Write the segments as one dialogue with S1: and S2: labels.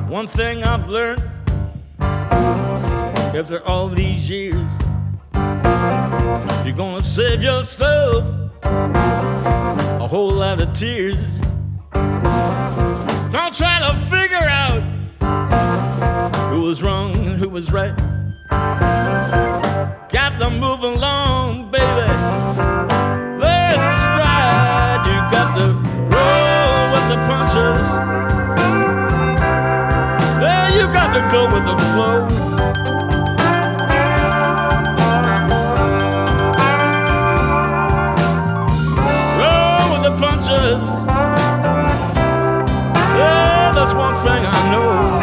S1: One thing I've learned after all these years, you're gonna save yourself a whole lot of tears. Don't try to figure out who was wrong and who was right. Got to move along, baby. That's right. You got to roll with the punches. Yeah, you got to go with the flow. Roll with the punches. Yeah, that's one thing I know.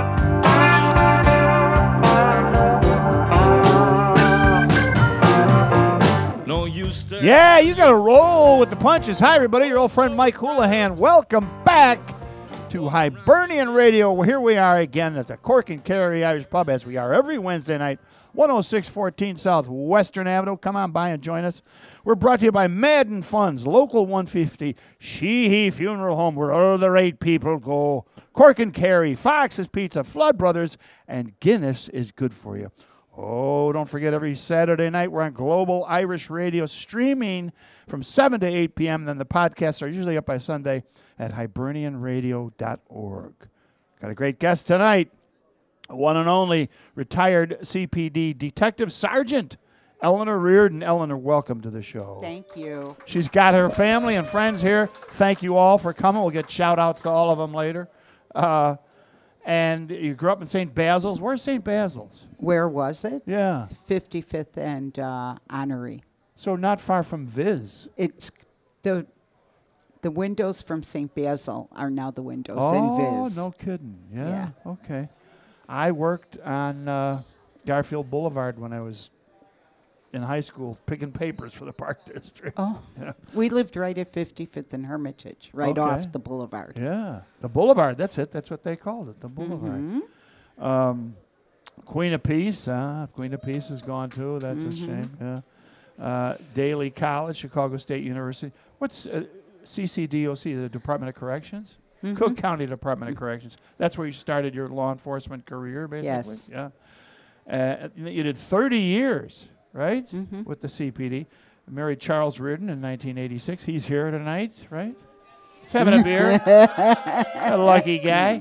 S2: Yeah, you got to roll with the punches. Hi, everybody. Your old friend Mike Houlihan. Welcome back to Hibernian Radio. Here we are again at the Cork and Kerry Irish Pub, as we are every Wednesday night, 10614 South Western Avenue. Come on by and join us. We're brought to you by Madden Funds, Local 150, Sheehy Funeral Home, where all the right people go. Cork and Kerry, Fox's Pizza, Flood Brothers, and Guinness is good for you. Oh, don't forget, every Saturday night we're on Global Irish Radio, streaming from 7 to 8 p.m. Then the podcasts are usually up by Sunday at hibernianradio.org. Got a great guest tonight, one and only retired CPD Detective Sergeant Eleanor Reardon. Eleanor, welcome to the show.
S3: Thank you.
S2: She's got her family and friends here. Thank you all for coming. We'll get shout-outs to all of them later. And you grew up in St. Basil's. Where's St. Basil's?
S3: Where was it?
S2: Yeah.
S3: 55th and Honorary.
S2: So not far from Viz.
S3: It's the windows from St. Basil are now the windows in Viz.
S2: Oh, no kidding. Yeah. Okay. I worked on Garfield Boulevard when I was in high school, picking papers for the Park District.
S3: Oh.
S2: Yeah.
S3: We lived right at 55th and Hermitage, right off the boulevard.
S2: Yeah. The Boulevard, that's it. That's what they called it, the Boulevard.
S3: Mm-hmm.
S2: Queen of Peace. Queen of Peace is gone too. That's a shame. Yeah. Daly College, Chicago State University. What's CCDOC, the Department of Corrections?
S3: Mm-hmm.
S2: Cook County Department of Corrections. That's where you started your law enforcement career, basically?
S3: Yes.
S2: Yeah. You did 30 years, right,
S3: with
S2: the CPD. Married Charles Reardon in 1986. He's here tonight, right? He's having a beer. A lucky guy.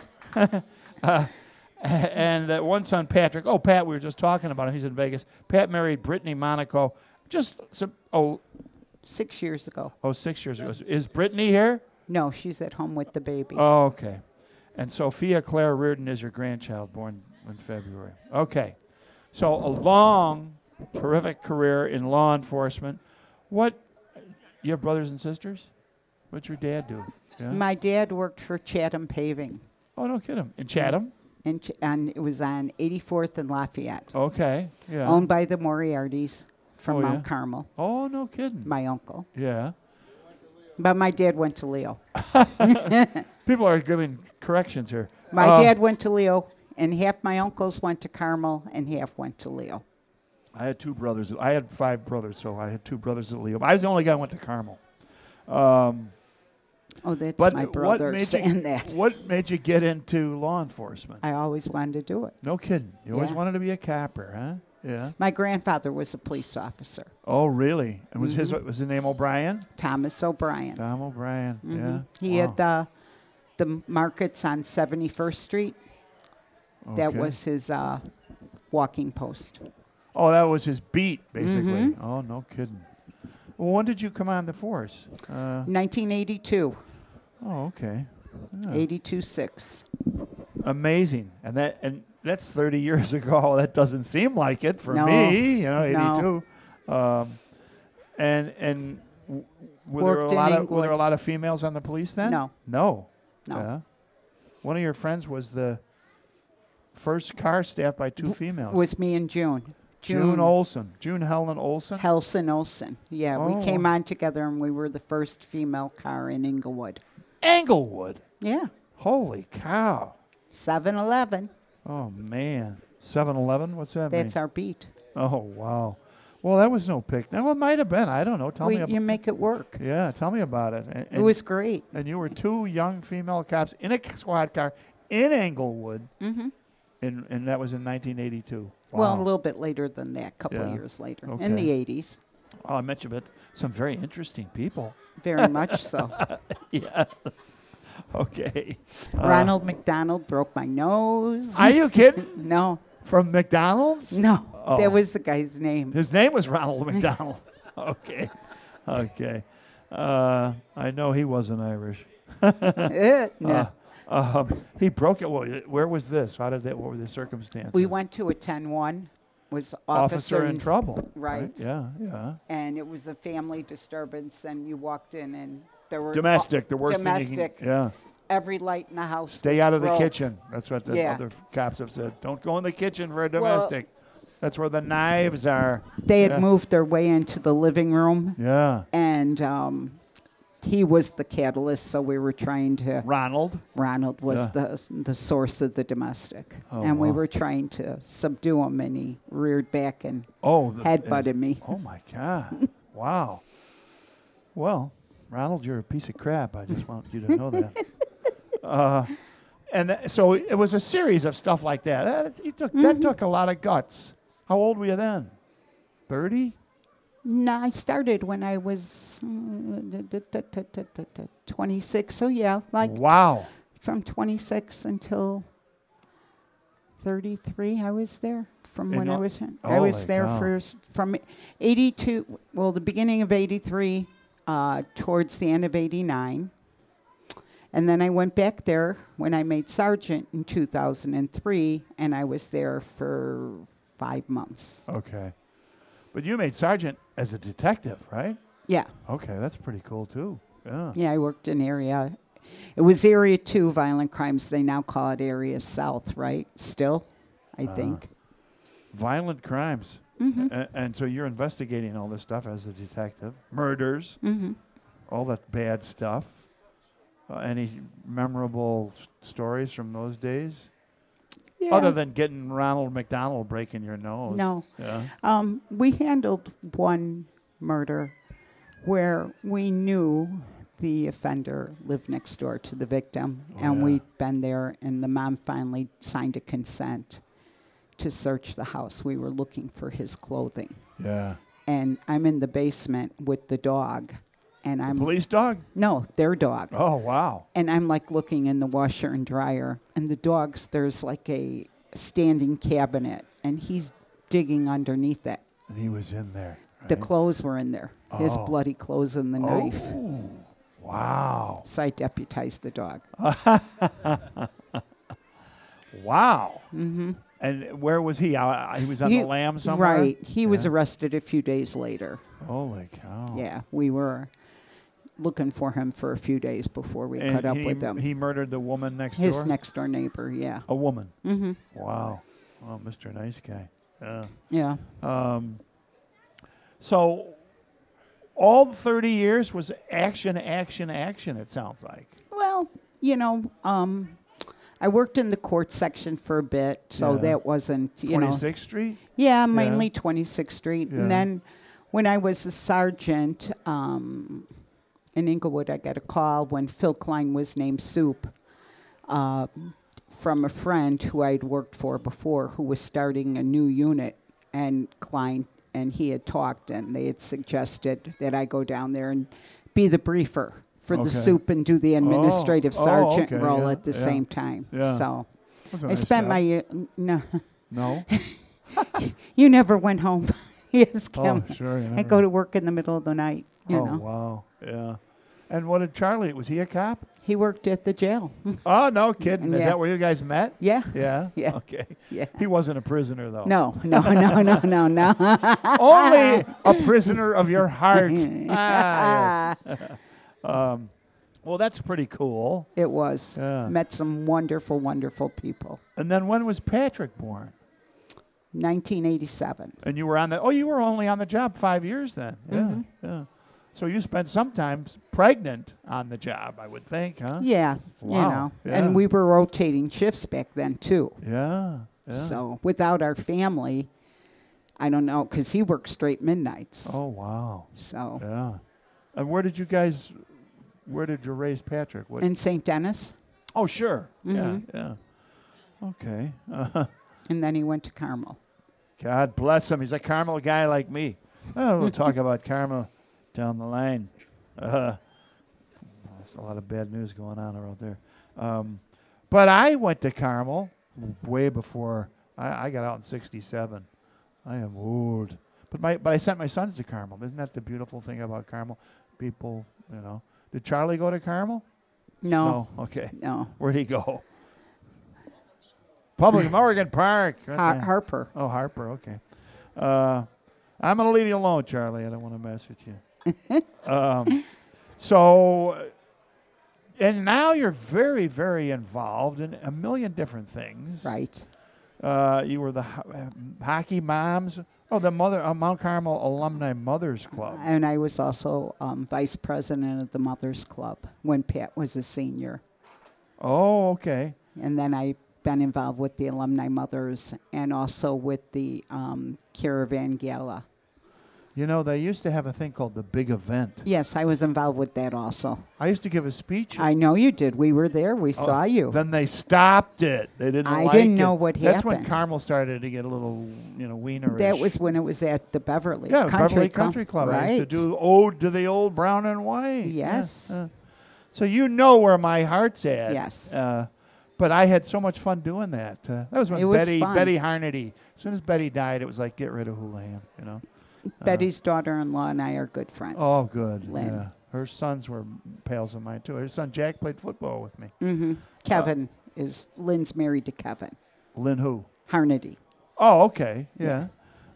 S2: And one son, Patrick. Oh, Pat, we were just talking about him. He's in Vegas. Pat married Brittany Monaco just
S3: 6 years ago.
S2: Oh, 6 years ago. Is Brittany here?
S3: No, she's at home with the baby.
S2: Oh, okay. And Sophia Claire Reardon is your grandchild, born in February. Okay. So a long, terrific career in law enforcement. You have brothers and sisters? What'd your dad do? Yeah?
S3: My dad worked for Chatham Paving.
S2: Oh, no kidding. In Chatham?
S3: And it was on 84th and Lafayette.
S2: Okay. Yeah.
S3: Owned by the Moriartys from Mount Carmel.
S2: Oh, no kidding.
S3: My uncle.
S2: Yeah.
S3: But my dad went to Leo.
S2: People are giving corrections here.
S3: My dad went to Leo, and half my uncles went to Carmel, and half went to Leo.
S2: I had two brothers. I had 5 brothers, so I had 2 brothers at Leo. I was the only guy who went to Carmel.
S3: That's my brother saying that.
S2: What made you get into law enforcement?
S3: I always wanted to do it.
S2: No kidding. You always wanted to be a copper, huh? Yeah.
S3: My grandfather was a police officer.
S2: Oh, really? And was his name O'Brien?
S3: Thomas O'Brien.
S2: Tom O'Brien. Yeah.
S3: He had the markets on 71st Street.
S2: Okay.
S3: That was his walking post.
S2: Oh, that was his beat, basically. Oh, no kidding. Well, when did you come on the force?
S3: 1982.
S2: Oh, okay. Yeah.
S3: 82-6.
S2: Amazing. And that's 30 years ago. That doesn't seem like it for me, 82.
S3: No.
S2: And were there a lot of females on the police then?
S3: No.
S2: No.
S3: No.
S2: Yeah. One of your friends was the first car staffed by 2 females.
S3: It was me and June.
S2: June Olson. June Helen Olson?
S3: Helson Olson. Yeah,
S2: Oh.
S3: we came on together, and we were the first female car in Englewood.
S2: Englewood?
S3: Yeah.
S2: Holy cow.
S3: 7-Eleven.
S2: Oh, man. 7-Eleven? What's that mean?
S3: That's our beat.
S2: Oh, wow. Well, that was no pick. Now, it might have been. I don't know. Tell me about
S3: You make it work.
S2: Yeah, tell me about it.
S3: It was great.
S2: And you were 2 young female cops in a squad car in Englewood,
S3: Mm-hmm.
S2: and that was in 1982.
S3: Well, a
S2: Wow.
S3: little bit later than that, a couple of
S2: Yeah.
S3: years later,
S2: Okay.
S3: in the 80s.
S2: Oh, I met you met some very interesting people.
S3: Very much so.
S2: Yeah. Okay.
S3: Ronald McDonald broke my nose.
S2: Are you kidding?
S3: No,
S2: From McDonald's?
S3: no,
S2: Oh.
S3: that was the guy's name.
S2: His name was Ronald McDonald. Okay. Okay. I know he wasn't Irish.
S3: No.
S2: He broke it. Well, where was this? How did that? What were the circumstances?
S3: We went to a 10-1, was
S2: Officer in trouble.
S3: Right.
S2: Yeah. Yeah.
S3: And it was a family disturbance, and you walked in, and there were
S2: Domestic. The worst thing.
S3: domestic.
S2: You can, yeah.
S3: Every light in the house.
S2: Stay
S3: was
S2: out of the
S3: broke.
S2: kitchen. That's what the
S3: Yeah.
S2: other cops have said. Don't go in the kitchen for a
S3: Well-
S2: domestic. That's where the knives are.
S3: They had
S2: Yeah.
S3: moved their way into the living room,
S2: Yeah.
S3: and he was the catalyst. So we were trying to.
S2: Ronald.
S3: Ronald was
S2: Yeah.
S3: the source of the domestic,
S2: Oh,
S3: and we
S2: wow.
S3: were trying to subdue him, and he reared back and
S2: Oh.
S3: headbutted me.
S2: Oh my God! Wow. Well, Ronald, you're a piece of crap. I just want you to know that. So it was a series of stuff like that. That took a lot of guts. How old were you then? 30?
S3: No, I started when I was 26. So yeah, like
S2: Wow.
S3: from 26 until 33, I was there. From
S2: In
S3: when I
S2: all-
S3: was
S2: Holy
S3: there
S2: cow.
S3: from 82. Well, the beginning of 83 towards the end of 89. And then I went back there when I made sergeant in 2003, and I was there for 5 months.
S2: Okay. But you made sergeant as a detective, right?
S3: Yeah,
S2: Okay, that's pretty cool too. Yeah.
S3: yeah, I worked in area. It was Area 2 violent crimes. They now call it Area South, right? Still, I think.
S2: Violent crimes.
S3: Mm-hmm.
S2: And so you're investigating all this stuff as a detective. Murders,
S3: Mm-hmm.
S2: all that bad stuff. Any memorable stories from those days?
S3: Yeah.
S2: Other than getting Ronald McDonald breaking your nose.
S3: No.
S2: Yeah.
S3: We handled one murder where we knew the offender lived next door to the victim, and
S2: yeah.
S3: we'd been there, and the mom finally signed a consent to search the house. We were looking for his clothing.
S2: Yeah.
S3: And I'm in the basement with the dog, and I'm
S2: Police dog?
S3: no, their dog.
S2: Oh, wow.
S3: And I'm like looking in the washer and dryer, and the dog's, there's like a standing cabinet, and he's digging underneath it.
S2: And he was in there.
S3: The
S2: right?
S3: clothes were in there, his
S2: Oh.
S3: bloody clothes and the knife.
S2: Oh, wow.
S3: So I deputized the dog.
S2: Wow.
S3: Mm-hmm.
S2: And where was he? He was on the lam somewhere?
S3: Right. He was
S2: Yeah.
S3: arrested a few days later.
S2: Holy cow.
S3: Yeah, we were looking for him for a few days before we
S2: And
S3: caught up with him.
S2: He murdered the woman next
S3: His
S2: door?
S3: next door neighbor, yeah.
S2: A woman.
S3: Mm-hmm.
S2: Wow. Oh, Mr. Nice Guy. Yeah.
S3: Yeah.
S2: So all 30 years was action, action, action, it sounds like.
S3: Well, you know, I worked in the court section for a bit, so
S2: Yeah.
S3: that wasn't, you know.
S2: 26th Street?
S3: Yeah, mainly 26th Street.
S2: Yeah.
S3: And then when I was a sergeant in Inglewood, I got a call when Phil Klein was named Soup from a friend who I'd worked for before who was starting a new unit. And Klein and he had talked, and they had suggested that I go down there and be the briefer for the
S2: Okay.
S3: Soup and do the administrative
S2: Oh,
S3: sergeant
S2: okay,
S3: role
S2: yeah,
S3: at the
S2: yeah.
S3: same time.
S2: Yeah.
S3: So
S2: Was a
S3: I
S2: nice
S3: spent
S2: job.
S3: my no.
S2: No?
S3: You never went home. Yes, Kim.
S2: Oh, sure. you
S3: I
S2: never-
S3: go to work in the middle of the night. You
S2: Oh,
S3: know,
S2: wow. Yeah. And what did Charlie, was he a cop?
S3: he worked at the jail.
S2: Oh, no kidding. Is
S3: Yeah.
S2: that where you guys met?
S3: Yeah,
S2: Yeah?
S3: Yeah.
S2: Okay.
S3: yeah.
S2: He wasn't a prisoner, though.
S3: No.
S2: Only a prisoner of your heart. Ah, yes. Well, that's pretty cool.
S3: It was.
S2: Yeah.
S3: Met some wonderful, wonderful people.
S2: And then when was Patrick born?
S3: 1987.
S2: And you were you were only on the job 5 years then. Yeah,
S3: Mhm.
S2: yeah. So you spent sometimes pregnant on the job, I would think, huh?
S3: Yeah,
S2: Wow,
S3: you know.
S2: yeah.
S3: And we were rotating shifts back then, too.
S2: Yeah, yeah.
S3: So without our family, I don't know, because he worked straight midnights.
S2: Oh, wow.
S3: So
S2: Yeah. And where did you raise Patrick? What?
S3: in St. Dennis.
S2: Oh, sure.
S3: Mhm.
S2: Yeah. Okay.
S3: And then he went to Carmel.
S2: God bless him. He's a Carmel guy like me. Oh, we'll talk about Carmel down the line. There's a lot of bad news going on around there. But I went to Carmel way before I got out in '67. I am old. But I sent my sons to Carmel. Isn't that the beautiful thing about Carmel? People, you know. Did Charlie go to Carmel?
S3: No.
S2: No. Okay.
S3: No.
S2: Where'd he go? Public Morgan Park.
S3: Harper.
S2: Oh, Harper. Okay. I'm going to leave you alone, Charlie. I don't want to mess with you. So, and now you're very, very involved in a million different things.
S3: Right.
S2: You were the hockey moms. Oh, the Mount Carmel Alumni Mothers Club.
S3: And I was also vice president of the Mothers Club when Pat was a senior.
S2: Oh, okay.
S3: And then I've been involved with the Alumni Mothers and also with the Caravan Gala.
S2: You know, they used to have a thing called the Big Event.
S3: Yes, I was involved with that also.
S2: I used to give a speech.
S3: I know you did. We were there. We saw you.
S2: Then they stopped it. They didn't
S3: I
S2: like
S3: didn't
S2: it.
S3: know what
S2: That's when
S3: happened.
S2: Carmel started to get a little, wienerish.
S3: That was when it was at the Beverly
S2: Beverly Country Club.
S3: Right.
S2: I used to do Ode to the Old Brown and White.
S3: Yes.
S2: Yeah. So you know where my heart's at.
S3: Yes.
S2: But I had so much fun doing that. That was when
S3: It was
S2: Betty
S3: fun.
S2: Harnedy. As soon as Betty died, it was like, get rid of Houlihan,
S3: Betty's daughter-in-law and I are good friends.
S2: Oh, good.
S3: Lynn.
S2: Yeah. Her sons were pals of mine, too. Her son Jack played football with me.
S3: Mm-hmm. Kevin Lynn's married to Kevin
S2: Lynn who?
S3: Harnedy.
S2: Oh, okay. Yeah.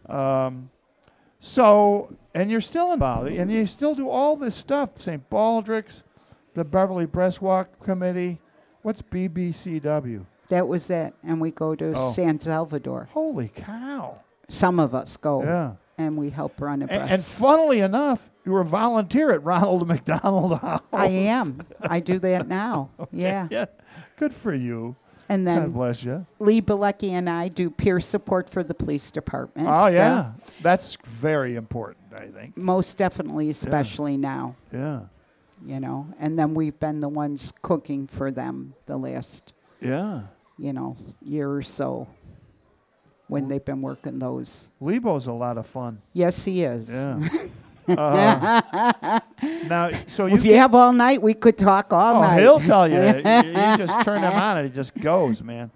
S2: So, and you're still involved, and you still do all this stuff. St. Baldrick's, the Beverly Breast Walk Committee. What's BBCW?
S3: That was it. And we go to
S2: Oh.
S3: San Salvador.
S2: Holy cow.
S3: Some of us go.
S2: Yeah.
S3: And we help run a breast.
S2: And funnily enough, you were a volunteer at Ronald McDonald House.
S3: I am. I do that now. Yeah.
S2: Yeah. Good for you.
S3: And
S2: God
S3: then
S2: bless you.
S3: Lee Bilecki and I do peer support for the police department.
S2: Oh,
S3: So
S2: yeah. That's very important, I think.
S3: most definitely, especially now,
S2: Yeah.
S3: And then we've been the ones cooking for them the last,
S2: Yeah.
S3: year or so when they've been working those.
S2: Lebo's a lot of fun.
S3: Yes, he is.
S2: Yeah. Now, so
S3: If you have all night, we could talk all night.
S2: he'll tell you. You just turn him on and it just goes, man.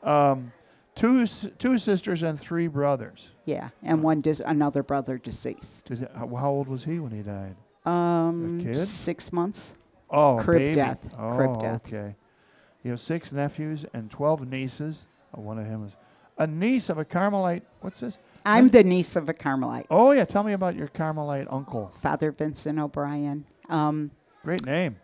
S2: Two sisters and 3 brothers.
S3: Yeah, and another brother deceased.
S2: How old was he when he died? kid?
S3: 6 months.
S2: Oh, a
S3: Crib
S2: baby.
S3: death.
S2: Oh,
S3: Crib death.
S2: okay. You have 6 nephews and 12 nieces. Oh, one of him is a niece of a Carmelite. What's this?
S3: I'm the niece of a Carmelite.
S2: Oh, yeah. Tell me about your Carmelite uncle.
S3: Father Vincent O'Brien.
S2: Great name.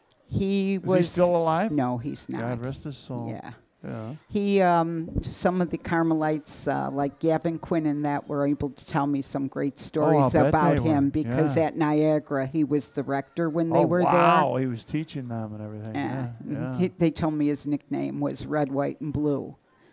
S3: He
S2: Is
S3: was
S2: he still alive?
S3: No, he's not.
S2: God rest his soul.
S3: Yeah.
S2: Yeah.
S3: He, some of the Carmelites, like Gavin Quinn and that, were able to tell me some great stories
S2: bet
S3: about
S2: they
S3: him
S2: were.
S3: because
S2: Yeah.
S3: at Niagara he was the rector when
S2: Oh,
S3: they were
S2: wow. He was teaching them and everything.
S3: there.
S2: Yeah.
S3: They told me his nickname was Red, White, and Blue,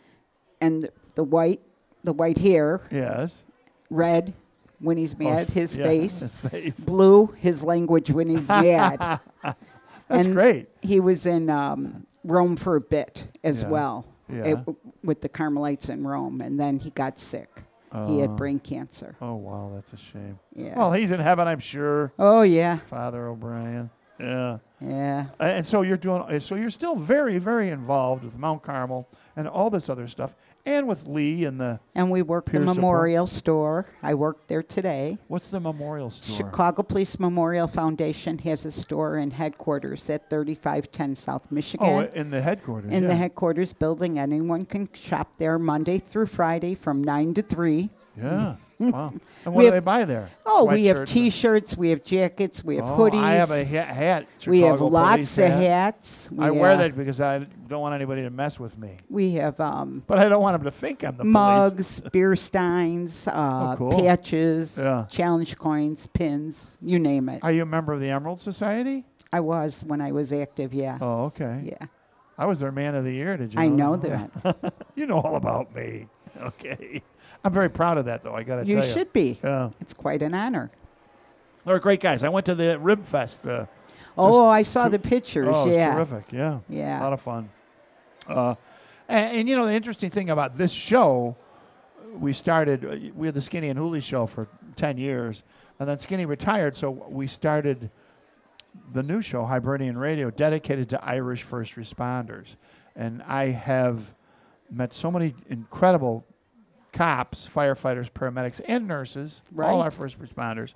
S3: and the white hair,
S2: Yes.
S3: red when he's mad, his
S2: Yeah,
S3: face,
S2: His face.
S3: blue his language when he's mad.
S2: That's
S3: And
S2: great.
S3: He was in Rome for a bit as
S2: Yeah.
S3: well.
S2: Yeah.
S3: With the Carmelites in Rome, and then he got sick. He had brain cancer.
S2: Oh, wow. That's a shame.
S3: Yeah.
S2: Well, he's in heaven, I'm sure.
S3: Oh yeah.
S2: Father O'Brien. Yeah.
S3: Yeah.
S2: And so you're doing. So you're still very, very involved with Mount Carmel and all this other stuff, and with Lee and the.
S3: And we worked the
S2: Peer support.
S3: memorial store. I worked there today.
S2: What's the memorial store?
S3: Chicago Police Memorial Foundation has a store in headquarters at 3510 South Michigan.
S2: Oh, in the headquarters.
S3: in
S2: yeah.
S3: the headquarters building. Anyone can shop there Monday through Friday from 9 to 3.
S2: Yeah. Wow. And
S3: We
S2: what do
S3: have-
S2: they buy there?
S3: Oh, we have
S2: Sweatshirts and-
S3: T-shirts, we have jackets, we have
S2: Oh,
S3: hoodies.
S2: I have a hat.
S3: we have
S2: Chicago
S3: lots
S2: Police
S3: of
S2: hat.
S3: hats.
S2: I wear that because I don't want anybody to mess with me.
S3: We have
S2: But I don't want them to think I'm the police.
S3: mugs, beer steins,
S2: cool.
S3: patches,
S2: Yeah.
S3: challenge coins, pins, you name it.
S2: Are you a member of the Emerald Society?
S3: I was when I was active, yeah.
S2: Oh, okay.
S3: Yeah.
S2: I was their man of the year. Did you?
S3: I know that.
S2: You know all about me. Okay. I'm very proud of that, though. I got to
S3: You
S2: tell you.
S3: should be.
S2: Yeah.
S3: It's quite an honor.
S2: They're great guys. I went to the Rib Fest.
S3: Oh, I saw the pictures.
S2: Oh,
S3: yeah.
S2: it's terrific. Yeah.
S3: Yeah.
S2: A lot of fun. And you know, the interesting thing about this show, we started, we had the Skinny and Hooley show for 10 years, and then Skinny retired, so we started the new show, Hibernian Radio, dedicated to Irish first responders. And I have met so many incredible cops, firefighters, paramedics, and nurses, all our first responders.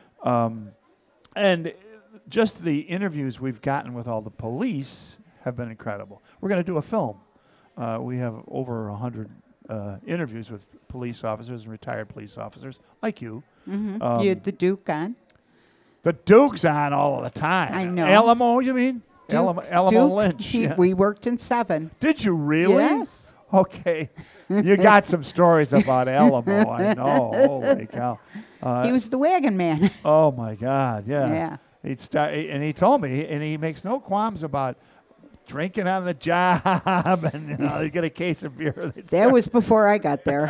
S2: And just the interviews we've gotten with all the police have been incredible. We're going to do a film. We have over 100 interviews with police officers and retired police officers, like you.
S3: Mm-hmm. You had the Duke on.
S2: The Duke's on all the time.
S3: I know.
S2: Alamo, you mean?
S3: Duke,
S2: Alamo Lynch. Yeah.
S3: We worked in 7.
S2: Did you really?
S3: Yes.
S2: Okay. You got some stories about Alamo, I know. Holy cow.
S3: He was the wagon man.
S2: Oh, my God, yeah.
S3: Yeah.
S2: And he told me, and he makes no qualms about drinking on the job, and you get a case of beer.
S3: That was before I got there.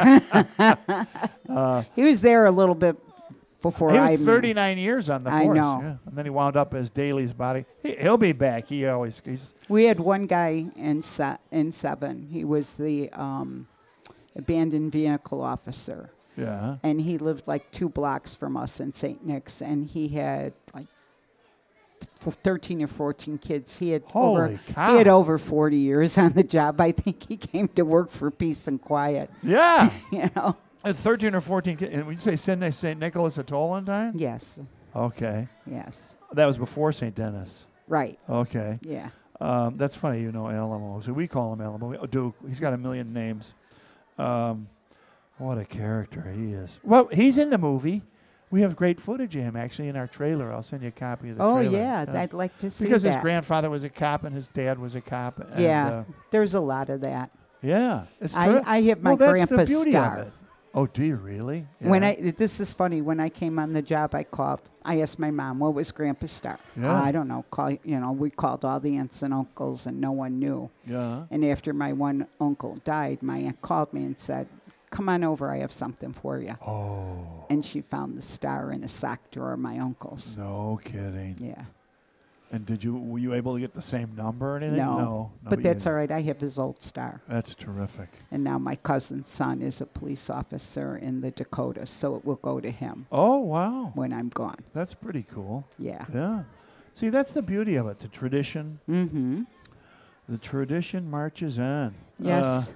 S3: He was there a little bit before
S2: I was 39 years on the force.
S3: I know.
S2: Yeah. And then he wound up as Daly's body. He'll be back.
S3: We had one guy in 7. He was the abandoned vehicle officer.
S2: Yeah.
S3: And he lived like 2 blocks from us in St. Nick's, and he had like 13 or 14 kids. He had over 40 years on the job. I think he came to work for peace and quiet.
S2: Yeah.
S3: You know.
S2: 13 or 14 kids. And when you say St. Nicholas Atoll on time?
S3: Yes.
S2: Okay.
S3: Yes.
S2: That was before St. Dennis.
S3: Right.
S2: Okay.
S3: Yeah.
S2: That's funny, Alamo. So we call him Alamo. Duke. He's got a million names. What a character he is. Well, he's in the movie. We have great footage of him, actually, in our trailer. I'll send you a copy of the trailer.
S3: Oh, yeah. I'd like to see
S2: because
S3: that.
S2: his grandfather was a cop and his dad was a cop. And
S3: yeah. There's a lot of that.
S2: Yeah.
S3: I have my grandpa's
S2: that's the beauty
S3: star.
S2: of it. Oh, do you really? Yeah.
S3: This is funny. When I came on the job, I asked my mom, what was Grandpa's star?
S2: Yeah.
S3: I don't know. We called all the aunts and uncles, and no one knew.
S2: Yeah.
S3: And after my one uncle died, my aunt called me and said, come on over, I have something for you.
S2: Oh.
S3: And she found the star in a sock drawer of my uncle's.
S2: No kidding.
S3: Yeah.
S2: And were you able to get the same number or anything?
S3: No. But that's all right. I have his old star.
S2: That's terrific.
S3: And now my cousin's son is a police officer in the Dakotas, so it will go to him.
S2: Oh, wow.
S3: When I'm gone.
S2: That's pretty cool.
S3: Yeah.
S2: Yeah. See, that's the beauty of it, the tradition.
S3: Mm-hmm.
S2: The tradition marches on.
S3: Yes.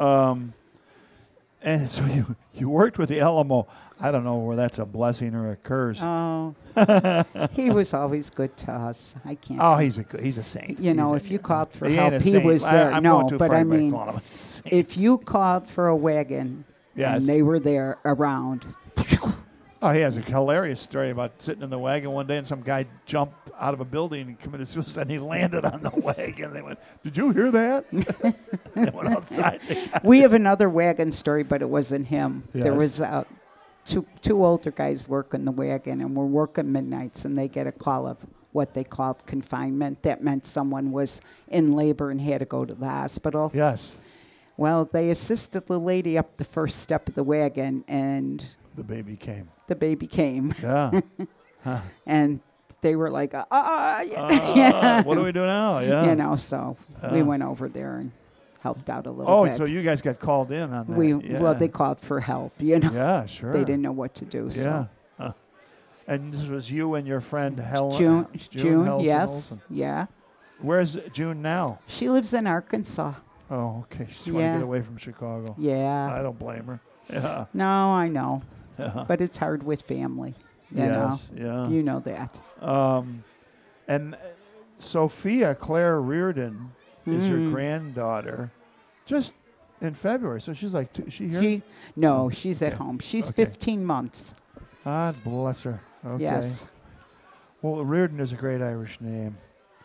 S2: And so you worked with the Alamo. I don't know where that's a blessing or a curse.
S3: Oh, he was always good to us. I can't.
S2: Oh, he's a saint.
S3: If you called for
S2: he
S3: help,
S2: ain't a
S3: he
S2: saint.
S3: was there.
S2: I'm
S3: No,
S2: going too
S3: but
S2: far
S3: I
S2: by
S3: mean,
S2: calling him a saint.
S3: if you called for a wagon
S2: Yes.
S3: and they were there around.
S2: Oh, he has a hilarious story about sitting in the wagon one day and some guy jumped out of a building and committed suicide and he landed on the wagon. They went, "Did you hear that?" They went outside.
S3: We have another wagon story, but it wasn't him.
S2: Yes.
S3: There was two older guys working the wagon, and we're working midnights, and they get a call of what they called confinement. That meant someone was in labor and had to go to the hospital.
S2: Yes.
S3: Well, they assisted the lady up the first step of the wagon, and
S2: the baby came. Yeah.
S3: And they were like,
S2: What do we do now? Yeah.
S3: So we went over there and helped out a little bit.
S2: Oh, so you guys got called in on that.
S3: Well, they called for help,
S2: Yeah, sure.
S3: They didn't know what to do,
S2: Yeah.
S3: so.
S2: And this was you and your friend Helen?
S3: June,
S2: Helson
S3: yes.
S2: Olsen.
S3: Yeah.
S2: Where's June now?
S3: She lives in Arkansas.
S2: Oh, okay. She's trying to get away from Chicago.
S3: Yeah.
S2: I don't blame her. Yeah.
S3: No, I know.
S2: Yeah.
S3: But it's hard with family. You know?
S2: Yeah.
S3: You know that.
S2: And Sophia Claire Reardon is your granddaughter, just in February. So she's like, she here?
S3: No, she's at home. She's 15 months.
S2: God bless her. Okay.
S3: Yes.
S2: Well, Reardon is a great Irish name.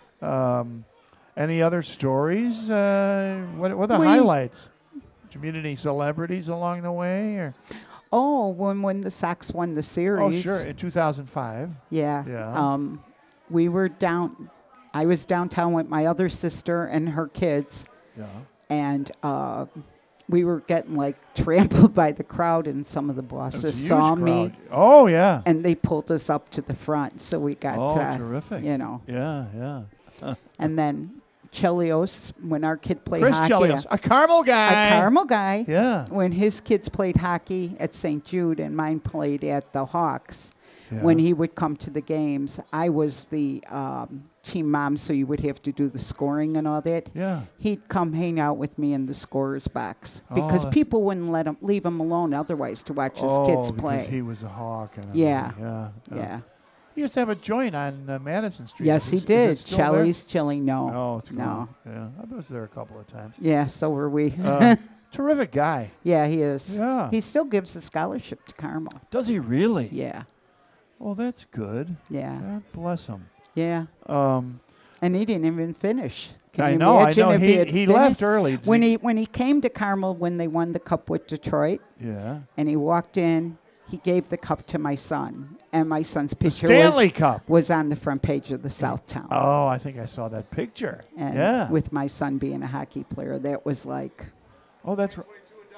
S2: Any other stories? What are the highlights? Did you meet any celebrities along the way? Or?
S3: Oh, when the Sox won the series.
S2: Oh, sure, in 2005.
S3: Yeah.
S2: Yeah.
S3: We were I was downtown with my other sister and her kids.
S2: Yeah.
S3: And we were getting like trampled by the crowd, and some of the
S2: It was a
S3: bosses
S2: huge
S3: saw me,
S2: crowd. Oh, yeah.
S3: and they pulled us up to the front, so we got
S2: Oh, terrific.
S3: you know.
S2: Yeah, yeah.
S3: And then Chelios, when our kid played
S2: Chris
S3: hockey,
S2: Chelios, a Carmel guy.
S3: a Carmel guy,
S2: Yeah.
S3: when his kids played hockey at St. Jude and mine played at the Hawks,
S2: Yeah.
S3: when he would come to the games, I was the team mom, so you would have to do the scoring and all that.
S2: Yeah.
S3: He'd come hang out with me in the scorer's box
S2: Oh,
S3: because
S2: that's-
S3: people wouldn't leave him alone otherwise to watch his kids play.
S2: Because he was a Hawk. And
S3: Yeah.
S2: everything. Yeah.
S3: Yeah.
S2: He used to have a joint on Madison Street.
S3: Yes, he
S2: Is it
S3: did.
S2: still there?
S3: Chelly's Chili, no.
S2: Oh, it's cool.
S3: No.
S2: Yeah. I was there a couple of times.
S3: Yeah, so were we.
S2: Terrific guy.
S3: Yeah, he is.
S2: Yeah.
S3: He still gives a scholarship to Carmel.
S2: Does he really?
S3: Yeah.
S2: Well, that's good.
S3: Yeah.
S2: God bless him.
S3: Yeah. And he didn't even finish. Can
S2: I
S3: you
S2: know.
S3: imagine if
S2: He
S3: had
S2: he
S3: finished?
S2: left early.
S3: When he came to Carmel when they won the cup with Detroit,
S2: Yeah.
S3: and he walked in, he gave the cup to my son, and my son's
S2: The
S3: picture
S2: Stanley Cup.
S3: was on the front page of the Southtown.
S2: Oh, I think I saw that picture.
S3: And
S2: yeah.
S3: with my son being a hockey player, that was like,
S2: Oh, that's right.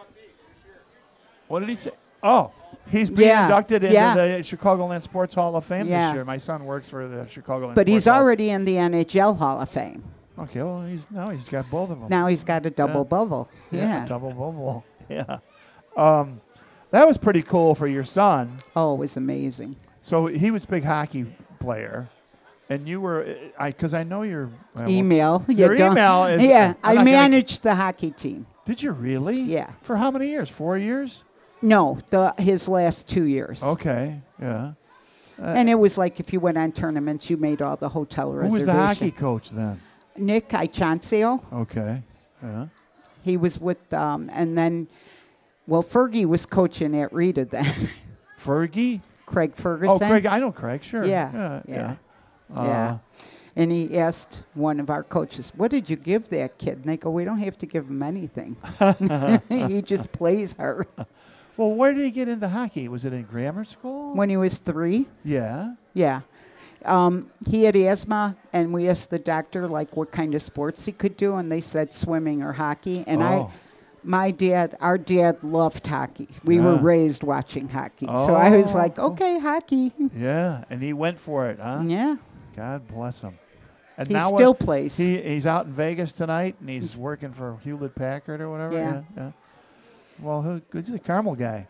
S2: What did he say? Oh, he's being
S3: Yeah,
S2: inducted into
S3: yeah.
S2: the Chicagoland Sports Hall of Fame
S3: Yeah.
S2: this year. My son works for the Chicagoland.
S3: but he's
S2: Sports Hall.
S3: already in the NHL Hall of Fame.
S2: Okay, well, he's got both of them.
S3: Now he's got a double bubble. Yeah.
S2: double bubble. Yeah. That was pretty cool for your son.
S3: Oh, it was amazing.
S2: So he was a big hockey player, and you were, because I know your
S3: Email.
S2: Your
S3: You don't-
S2: email is.
S3: Yeah,
S2: I'm
S3: I
S2: not gonna-
S3: managed the hockey team.
S2: Did you really?
S3: Yeah.
S2: For how many years? 4 years?
S3: No, his last 2 years.
S2: Okay. Yeah.
S3: And it was like if you went on tournaments, you made all the hotel
S2: Who
S3: reservations.
S2: was the hockey coach then?
S3: Nick Ichancio.
S2: Okay. Yeah.
S3: He was with, and then, well, Fergie was coaching at Rita then.
S2: Fergie?
S3: Craig Ferguson.
S2: Oh, Craig. I know Craig. Sure.
S3: Yeah,
S2: Yeah.
S3: Yeah. And he asked one of our coaches, "What did you give that kid?" And they go, "We don't have to give him anything. He just plays hard."
S2: Well, where did he get into hockey? Was it in grammar school?
S3: When he was 3,
S2: Yeah.
S3: yeah. He had asthma, and we asked the doctor, like, what kind of sports he could do, and they said swimming or hockey. And
S2: Oh.
S3: our dad loved hockey. We were
S2: Yeah.
S3: raised watching hockey. So I was
S2: Oh,
S3: like,
S2: cool.
S3: okay, hockey.
S2: Yeah. And he went for it, huh?
S3: Yeah.
S2: God bless him. And
S3: He
S2: now what-
S3: still plays.
S2: He's out in Vegas tonight, and he's working for Hewlett Packard or whatever.
S3: Yeah.
S2: Well, he's a Carmel guy.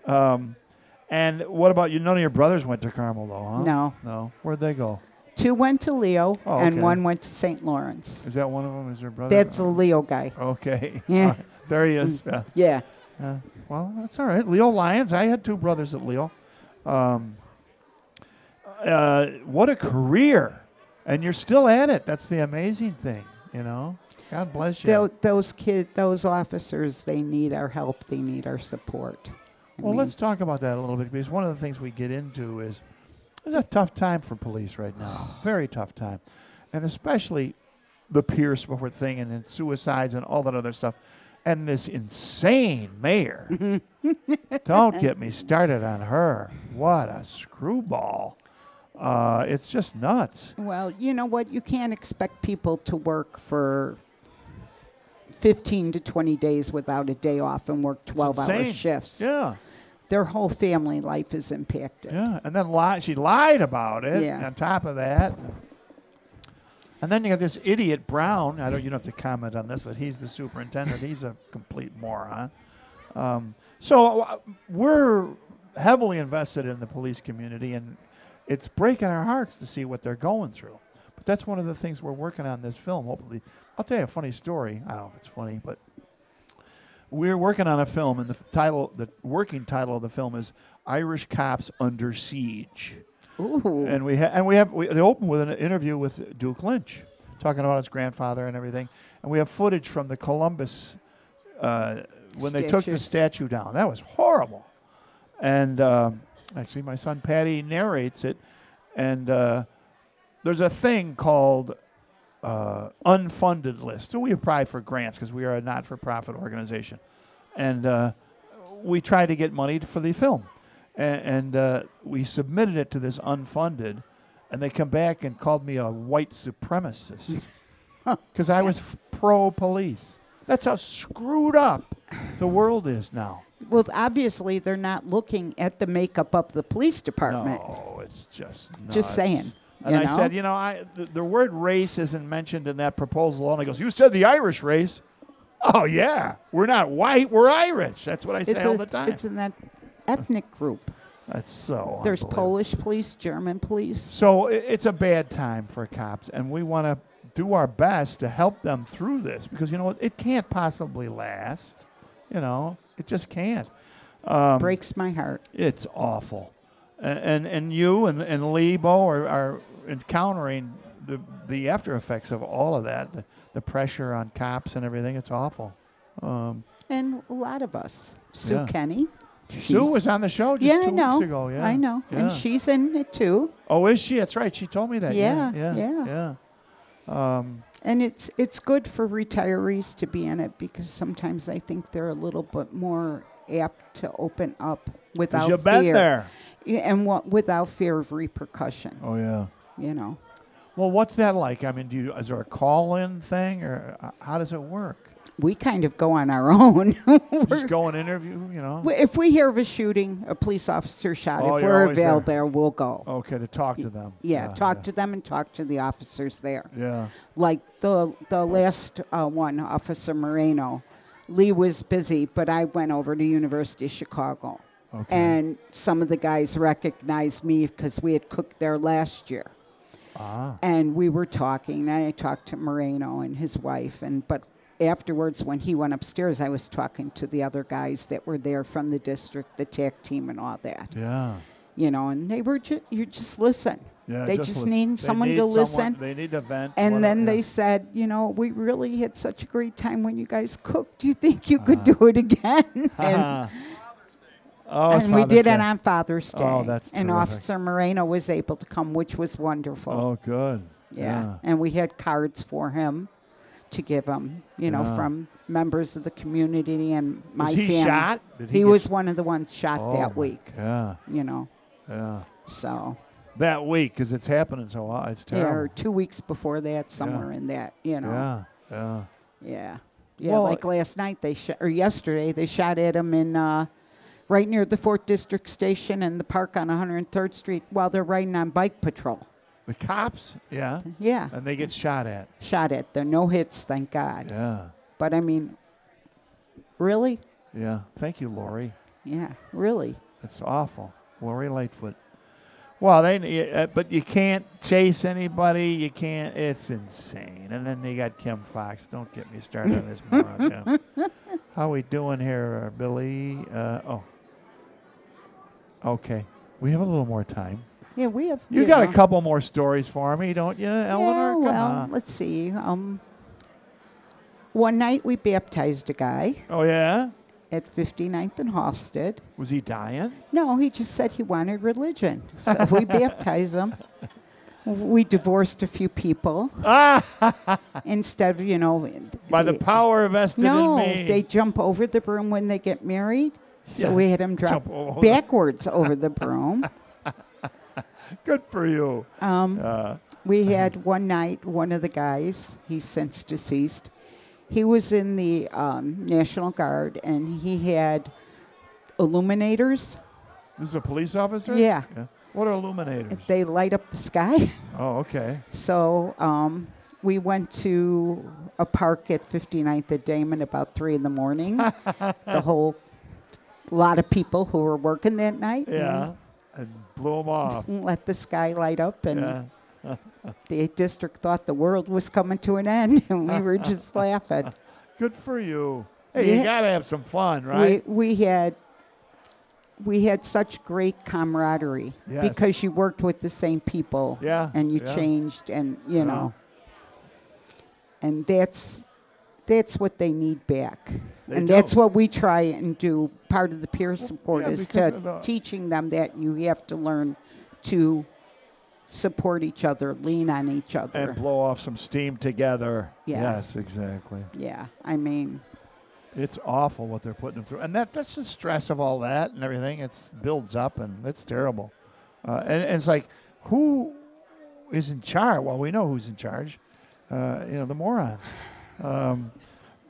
S2: And what about you? None of your brothers went to Carmel, though, huh?
S3: No.
S2: No. Where'd they go?
S3: 2 went to Leo,
S2: Oh,
S3: and
S2: okay.
S3: 1 went to St. Lawrence.
S2: Is that one of them? Is your brother?
S3: That's a Leo guy.
S2: Okay.
S3: Yeah.
S2: All right. There he is. Yeah.
S3: Yeah.
S2: Well, that's all right. Leo Lions. I had 2 brothers at Leo. What a career. And you're still at it. That's the amazing thing, you know. God bless you.
S3: Those officers, they need our help. They need our support.
S2: Well, let's talk about that a little bit, because one of the things we get into is it's a tough time for police right now. Very tough time. And especially the Pierce thing and then suicides and all that other stuff. And this insane mayor. Don't get me started on her. What a screwball. It's just nuts.
S3: Well, you know what? You can't expect people to work for 15 to 20 days without a day off and work 12-hour
S2: insane.
S3: shifts.
S2: Yeah.
S3: Their whole family life is impacted.
S2: Yeah. And then she lied about it
S3: Yeah.
S2: on top of that. And then you got this idiot Brown. You don't have to comment on this, but he's the superintendent. He's a complete moron. So we're heavily invested in the police community, and it's breaking our hearts to see what they're going through. But that's one of the things we're working on this film, hopefully. I'll tell you a funny story. I don't know if it's funny, but we're working on a film, and the working title of the film is Irish Cops Under Siege.
S3: Ooh.
S2: And they open with an interview with Duke Lynch, talking about his grandfather and everything. And we have footage from the Columbus when they took the
S3: Statues.
S2: statue down. That was horrible. And actually, my son Patty narrates it. And there's a thing called unfunded list. So we apply for grants because we are a not-for-profit organization. And we try to get money for the film. And we submitted it to this unfunded, and they come back and called me a white supremacist because I was pro-police. That's how screwed up the world is now.
S3: Well, obviously, they're not looking at the makeup of the police department.
S2: No, it's just nuts.
S3: Just saying.
S2: And I said, the word race isn't mentioned in that proposal. And he goes, you said the Irish race. Oh, yeah. We're not white. We're Irish. That's what I say all the time.
S3: It's in that ethnic group.
S2: That's so
S3: There's
S2: unbelievable.
S3: Polish police, German police.
S2: So it's a bad time for cops, and we want to do our best to help them through this because, you know what, it can't possibly last. You know, it just can't.
S3: Breaks my heart.
S2: It's awful. And you and Lebo are encountering the after effects of all of that, the pressure on cops and everything. It's awful.
S3: And a lot of us. Sue
S2: Yeah.
S3: Kenny.
S2: Sue was on the show just 2 weeks ago. Yeah,
S3: I know.
S2: Yeah.
S3: And she's in it too.
S2: Oh, is she? That's right. She told me that.
S3: Yeah,
S2: Yeah.
S3: And it's good for retirees to be in it because sometimes I think they're a little bit more apt to open up without
S2: you've
S3: fear.
S2: been there.
S3: Yeah, and without fear of repercussion.
S2: Oh, yeah.
S3: You know.
S2: Well, what's that like? I mean, is there a call-in thing, or how does it work?
S3: We kind of go on our own.
S2: Just go and interview, you know?
S3: If we hear of a shooting, a police officer shot,
S2: Oh,
S3: if
S2: you're
S3: we're
S2: always there.
S3: available, we'll go.
S2: Okay, to talk to them.
S3: Yeah, talk to them and talk to the officers there.
S2: Yeah.
S3: Like the last one, Officer Moreno, Lee was busy, but I went over to University of Chicago.
S2: Okay.
S3: And some of the guys recognized me because we had cooked there last year.
S2: Ah.
S3: And we were talking, and I talked to Moreno and his wife, but afterwards, when he went upstairs, I was talking to the other guys that were there from the district, the TAC team and all that.
S2: Yeah.
S3: You know, and they were you just listen.
S2: Yeah.
S3: They just
S2: listen.
S3: need someone to listen.
S2: They need to vent.
S3: And then they said, we really had such a great time when you guys cooked. Do you think you could do it again? And we did it on Father's Day.
S2: Oh, that's
S3: And
S2: terrific.
S3: Officer Moreno was able to come, which was wonderful.
S2: Oh, good.
S3: Yeah. And we had cards for him to give him, from members of the community and my
S2: Was he
S3: family.
S2: shot? Did
S3: He
S2: get
S3: was one of the ones shot that
S2: my-
S3: week,
S2: Yeah. Yeah.
S3: So,
S2: That week, because it's happening so often. It's
S3: yeah, or
S2: terrible.
S3: 2 weeks before that, somewhere in that,
S2: Yeah.
S3: Yeah. Yeah,
S2: Well,
S3: like last night or yesterday, they shot at him in right near the 4th District Station in the park on 103rd Street while they're riding on bike patrol.
S2: The cops? Yeah.
S3: Yeah.
S2: And they get shot at.
S3: Shot at. There are no hits, thank God.
S2: Yeah.
S3: But I mean, really?
S2: Yeah. Thank you, Lori.
S3: Yeah, really.
S2: It's awful. Lori Lightfoot. Well, but you can't chase anybody. You can't. It's insane. And then they got Kim Fox. Don't get me started on this moron. How we doing here, Billy? Okay. We have a little more time.
S3: Yeah, we have.
S2: You got a couple more stories for me, don't you, Eleanor?
S3: Yeah,
S2: Come
S3: well,
S2: on.
S3: let's see. One night we baptized a guy
S2: Oh, yeah?
S3: at 59th and Halsted.
S2: Was he dying?
S3: No, he just said he wanted religion. So we baptized him. We divorced a few people instead of,
S2: By the power vested
S3: no,
S2: in me.
S3: they jump over the broom when they get married. So
S2: Yeah,
S3: we had him drop
S2: jump over.
S3: backwards over the broom.
S2: Good for you.
S3: We had one night, one of the guys, he's since deceased, he was in the National Guard, and he had illuminators.
S2: This is a police officer?
S3: Yeah.
S2: What are illuminators?
S3: They light up the sky.
S2: Oh, okay.
S3: So we went to a park at 59th at Damon about 3 in the morning. A lot of people who were working that night.
S2: Yeah. And blew them off.
S3: And let the sky light up, and
S2: Yeah.
S3: the district thought the world was coming to an end, and we were just laughing.
S2: Good for you. Hey, you
S3: Yeah.
S2: got to have some fun, right?
S3: We had such great camaraderie
S2: Yes.
S3: because you worked with the same people.
S2: Yeah,
S3: And you
S2: yeah.
S3: changed, and
S2: Yeah.
S3: and that's what they need back.
S2: They
S3: And
S2: do.
S3: that's what we try and do. Part of the peer support
S2: yeah,
S3: is
S2: because
S3: to
S2: of the-
S3: teaching them that you have to learn to support each other, lean on each other.
S2: And blow off some steam together.
S3: Yeah.
S2: Yes, exactly.
S3: Yeah, I mean,
S2: It's awful what they're putting them through. And that's the stress of all that and everything. It builds up, and it's terrible. And it's like, who is in charge? Well, we know who's in charge. The morons.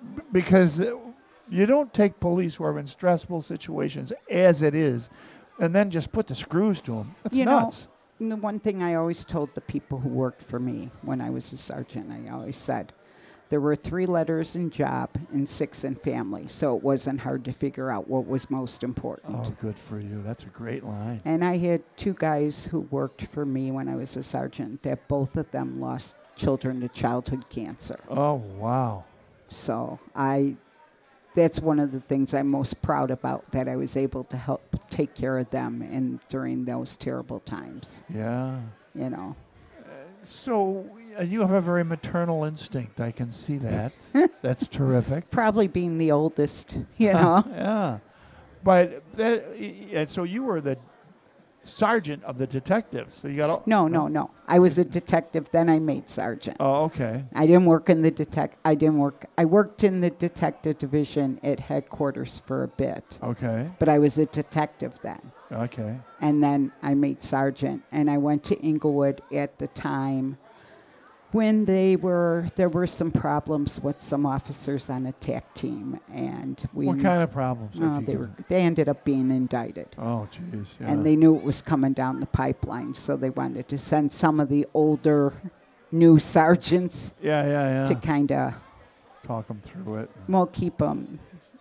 S2: because you don't take police who are in stressful situations as it is and then just put the screws to them. That's nuts.
S3: And the one thing I always told the people who worked for me when I was a sergeant, I always said, there were 3 letters in job and 6 in family, so it wasn't hard to figure out what was most important.
S2: Oh, good for you. That's a great line.
S3: And I had 2 guys who worked for me when I was a sergeant that both of them lost children to childhood cancer.
S2: Oh, wow.
S3: So that's one of the things I'm most proud about, that I was able to help take care of them during those terrible times.
S2: Yeah.
S3: You know.
S2: So you have a very maternal instinct. I can see that. That's terrific.
S3: Probably being the oldest, you know.
S2: Yeah. But so you were the sergeant of the detectives. So you got
S3: No. I was a detective, then I made sergeant.
S2: Oh, okay.
S3: I didn't work in the I worked in the detective division at headquarters for a bit.
S2: Okay.
S3: But I was a detective then.
S2: Okay.
S3: And then I made sergeant, and I went to Inglewood at the time when there were some problems with some officers on a TAC team, and
S2: what kind of problems?
S3: They ended up being indicted.
S2: Oh, jeez. Yeah.
S3: And they knew it was coming down the pipeline, so they wanted to send some of the older, new sergeants. To kind of
S2: talk them through it.
S3: Well, keep them,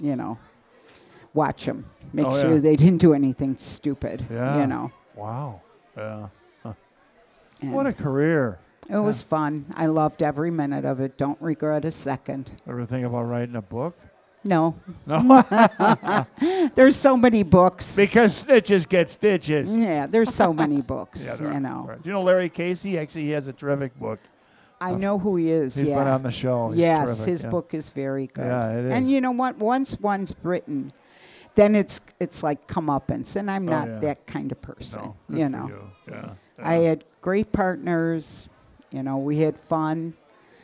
S3: watch them, make sure they didn't do anything stupid.
S2: Yeah. Wow. Yeah. Huh. What a career.
S3: It was fun. I loved every minute of it. Don't regret a second.
S2: Ever think about writing a book?
S3: No.
S2: No.
S3: There's so many books.
S2: Because snitches get stitches.
S3: Yeah, there's so many books,
S2: Right. Do you know Larry Casey? Actually, he has a terrific book.
S3: I know who he is.
S2: He's been on the show. He's
S3: yes,
S2: terrific,
S3: his book is very good.
S2: Yeah, it is.
S3: And you know what? Once one's written, then it's like comeuppance, and I'm not that kind of person.
S2: No, good for you. Yeah.
S3: I had great partners. We had fun.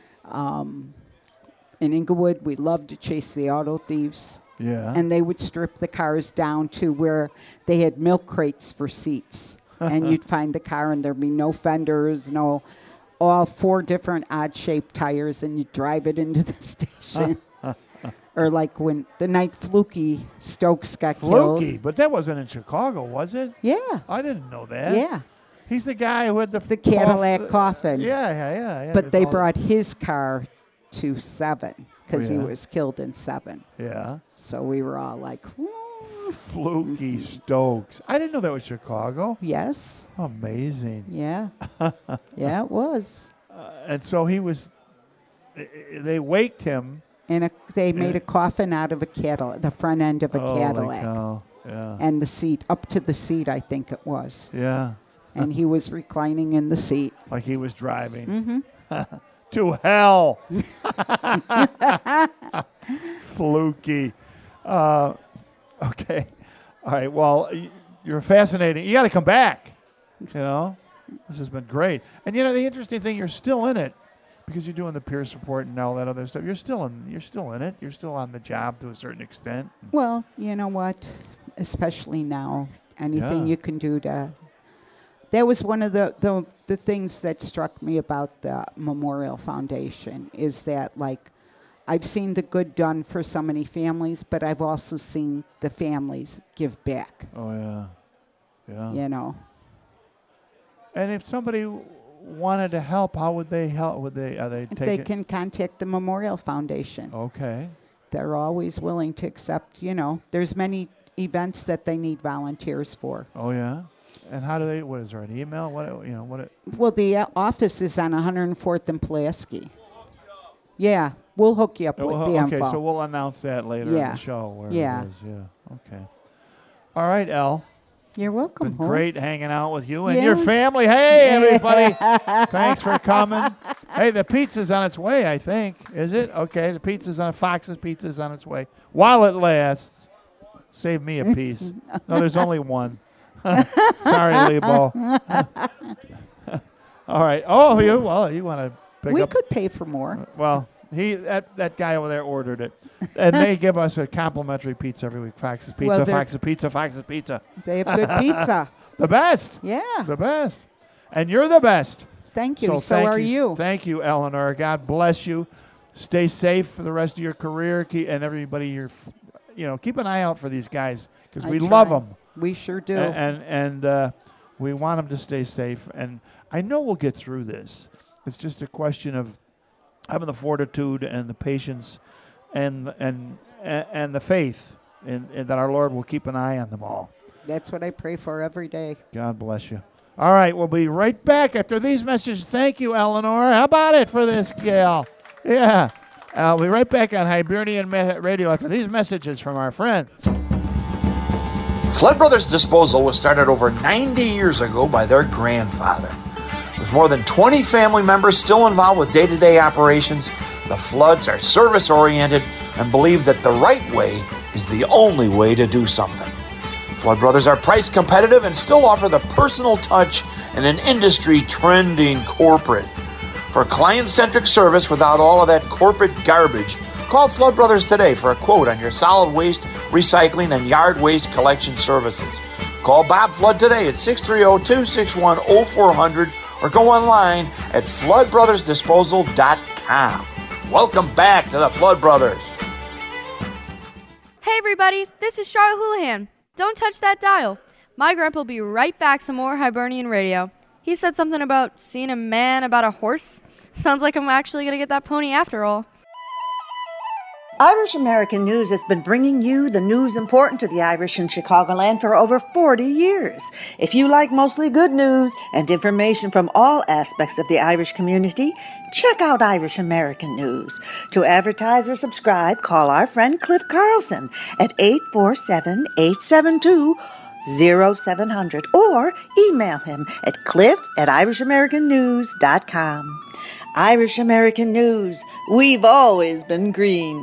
S3: In Inglewood, we loved to chase the auto thieves.
S2: Yeah.
S3: And they would strip the cars down to where they had milk crates for seats. And you'd find the car, and there'd be no fenders, all 4 different odd-shaped tires, and you'd drive it into the station. Or like when the night Fluky Stokes got killed.
S2: Fluky? But that wasn't in Chicago, was it?
S3: Yeah.
S2: I didn't know that.
S3: Yeah.
S2: He's the guy who had the
S3: Cadillac coffin.
S2: Yeah.
S3: But they brought his car to 7 because he was killed in 7.
S2: Yeah.
S3: So we were all like,
S2: Fluky Stokes. I didn't know that was Chicago.
S3: Yes.
S2: Amazing.
S3: Yeah. Yeah, it was.
S2: And so he was, they waked him.
S3: And they made a coffin out of a Cadillac, the front end of a Cadillac.
S2: Cow. Yeah.
S3: And the seat, up to the seat, I think it was.
S2: Yeah.
S3: And he was reclining in the seat.
S2: Like he was driving. Mm-hmm. To hell. Fluky. Okay. All right. Well, you're fascinating. You got to come back. This has been great. And the interesting thing, you're still in it because you're doing the peer support and all that other stuff. You're still in it. You're still on the job to a certain extent.
S3: Well, you know what? Especially now, anything you can do to. That was one of the things that struck me about the Memorial Foundation is that, like, I've seen the good done for so many families, but I've also seen the families give back.
S2: Oh, yeah. Yeah. And if somebody wanted to help, how would they help?
S3: They can contact the Memorial Foundation.
S2: Okay.
S3: They're always willing to accept, there's many events that they need volunteers for.
S2: Oh, yeah? And how do they, what is there, an email?
S3: Well, the office is on 104th and Pulaski. Yeah, we'll hook you up with the info.
S2: Okay, so we'll announce that later in the show where it is. Yeah, okay. All right, Elle.
S3: You're welcome.
S2: Been great hanging out with you and your family. Hey, everybody. Thanks for coming. Hey, the pizza's on its way, I think. Is it? Okay, the pizza's on Fox's Pizza's on its way. While it lasts. Save me a piece. No, there's only one. Sorry, Lebo. All right. Oh, you want to pick up?
S3: We could pay for more.
S2: Well, that guy over there ordered it. And they give us a complimentary pizza every week. Fox's Pizza, Fox's Pizza, Fox's Pizza.
S3: They have good pizza.
S2: The best.
S3: Yeah.
S2: The best. And you're the best.
S3: Thank you. So are you.
S2: Thank you, Eleanor. God bless you. stay safe for the rest of your career, and everybody, keep an eye out for these guys because we love them.
S3: We sure do.
S2: And we want them to stay safe. And I know we'll get through this. It's just a question of having the fortitude and the patience and the faith in that our Lord will keep an eye on them all.
S3: That's what I pray for every day.
S2: God bless you. All right, we'll be right back after these messages. Thank you, Eleanor. How about it for this gal? Yeah. I'll be right back on Hibernian Radio after these messages from our friends.
S4: Flood Brothers Disposal was started over 90 years ago by their grandfather. With more than 20 family members still involved with day-to-day operations, the Floods are service-oriented and believe that the right way is the only way to do something. Flood Brothers are price competitive and still offer the personal touch and an industry-trending corporate. For client-centric service without all of that corporate garbage, call Flood Brothers today for a quote on your solid waste, recycling, and yard waste collection services. Call Bob Flood today at 630-261-0400 or go online at floodbrothersdisposal.com. Welcome back to the Flood Brothers.
S5: Hey everybody, this is Charlotte Houlihan. Don't touch that dial. My grandpa will be right back some more Hibernian Radio. He said something about seeing a man about a horse. Sounds like I'm actually going to get that pony after all.
S6: Irish American News has been bringing you the news important to the Irish in Chicagoland for over 40 years. If you like mostly good news and information from all aspects of the Irish community, check out Irish American News. To advertise or subscribe, call our friend Cliff Carlson at 847-872-0700 or email him at cliff@irishamericannews.com. Irish American News, we've always been green.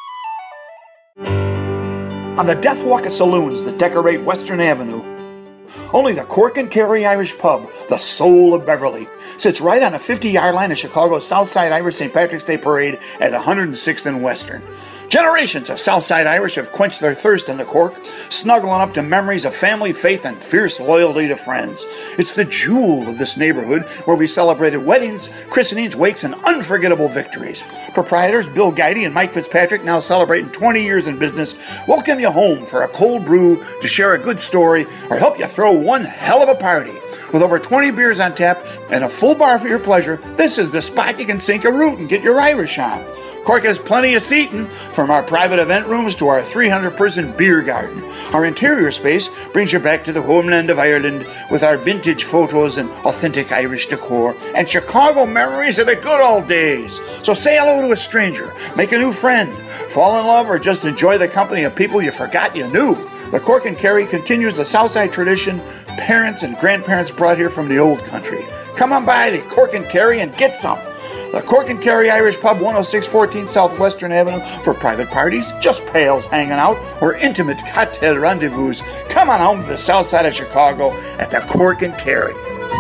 S4: On the Death Walk of saloons that decorate Western Avenue, only the Cork and Kerry Irish Pub, the soul of Beverly, sits right on a 50-yard line of Chicago's Southside Irish St. Patrick's Day Parade at 106th and Western. Generations of Southside Irish have quenched their thirst in the Cork, snuggling up to memories of family, faith, and fierce loyalty to friends. It's the jewel of this neighborhood where we celebrated weddings, christenings, wakes, and unforgettable victories. Proprietors Bill Guidey and Mike Fitzpatrick, now celebrating 20 years in business, welcome you home for a cold brew, to share a good story, or help you throw one hell of a party. With over 20 beers on tap and a full bar for your pleasure, this is the spot you can sink a root and get your Irish on. Cork has plenty of seating, from our private event rooms to our 300-person beer garden. Our interior space brings you back to the homeland of Ireland with our vintage photos and authentic Irish decor and Chicago memories of the good old days. So say hello to a stranger, make a new friend, fall in love, or just enjoy the company of people you forgot you knew. The Cork and Kerry continues the Southside tradition parents and grandparents brought here from the old country. Come on by the Cork and Kerry and get some. The Cork and Kerry Irish Pub, 10614 Southwestern Avenue, for private parties, just pals hanging out, or intimate cocktail rendezvous. Come on home to the south side of Chicago at the Cork and Kerry.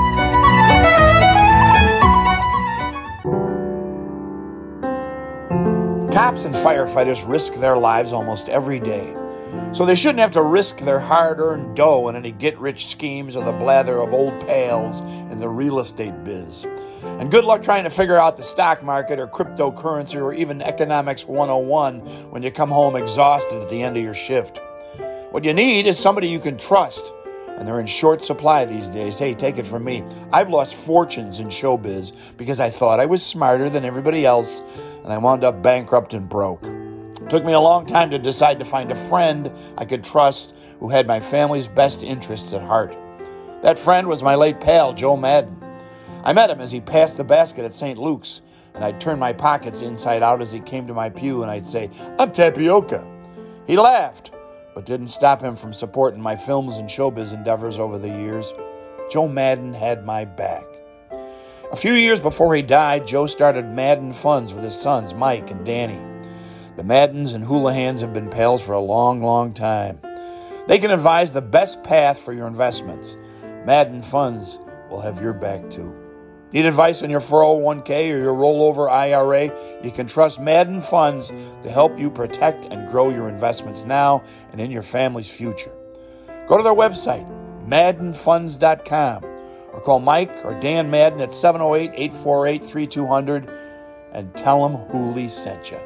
S4: Cops and firefighters risk their lives almost every day, so they shouldn't have to risk their hard-earned dough in any get-rich schemes or the blather of old pals in the real estate biz. And good luck trying to figure out the stock market or cryptocurrency or even economics 101 when you come home exhausted at the end of your shift. What you need is somebody you can trust, and they're in short supply these days. Hey, take it from me. I've lost fortunes in showbiz because I thought I was smarter than everybody else, and I wound up bankrupt and broke. It took me a long time to decide to find a friend I could trust who had my family's best interests at heart. That friend was my late pal, Joe Madden. I met him as he passed the basket at St. Luke's, and I'd turn my pockets inside out as he came to my pew, and I'd say, "I'm tapioca." He laughed, but didn't stop him from supporting my films and showbiz endeavors over the years. Joe Madden had my back. A few years before he died, Joe started Madden Funds with his sons, Mike and Danny. The Maddens and Houlihans have been pals for a long, long time. They can advise the best path for your investments. Madden Funds will have your back too. Need advice on your 401k or your rollover IRA? You can trust Madden Funds to help you protect and grow your investments now and in your family's future. Go to their website, maddenfunds.com, or call Mike or Dan Madden at 708-848-3200. and tell them Hooley sent you.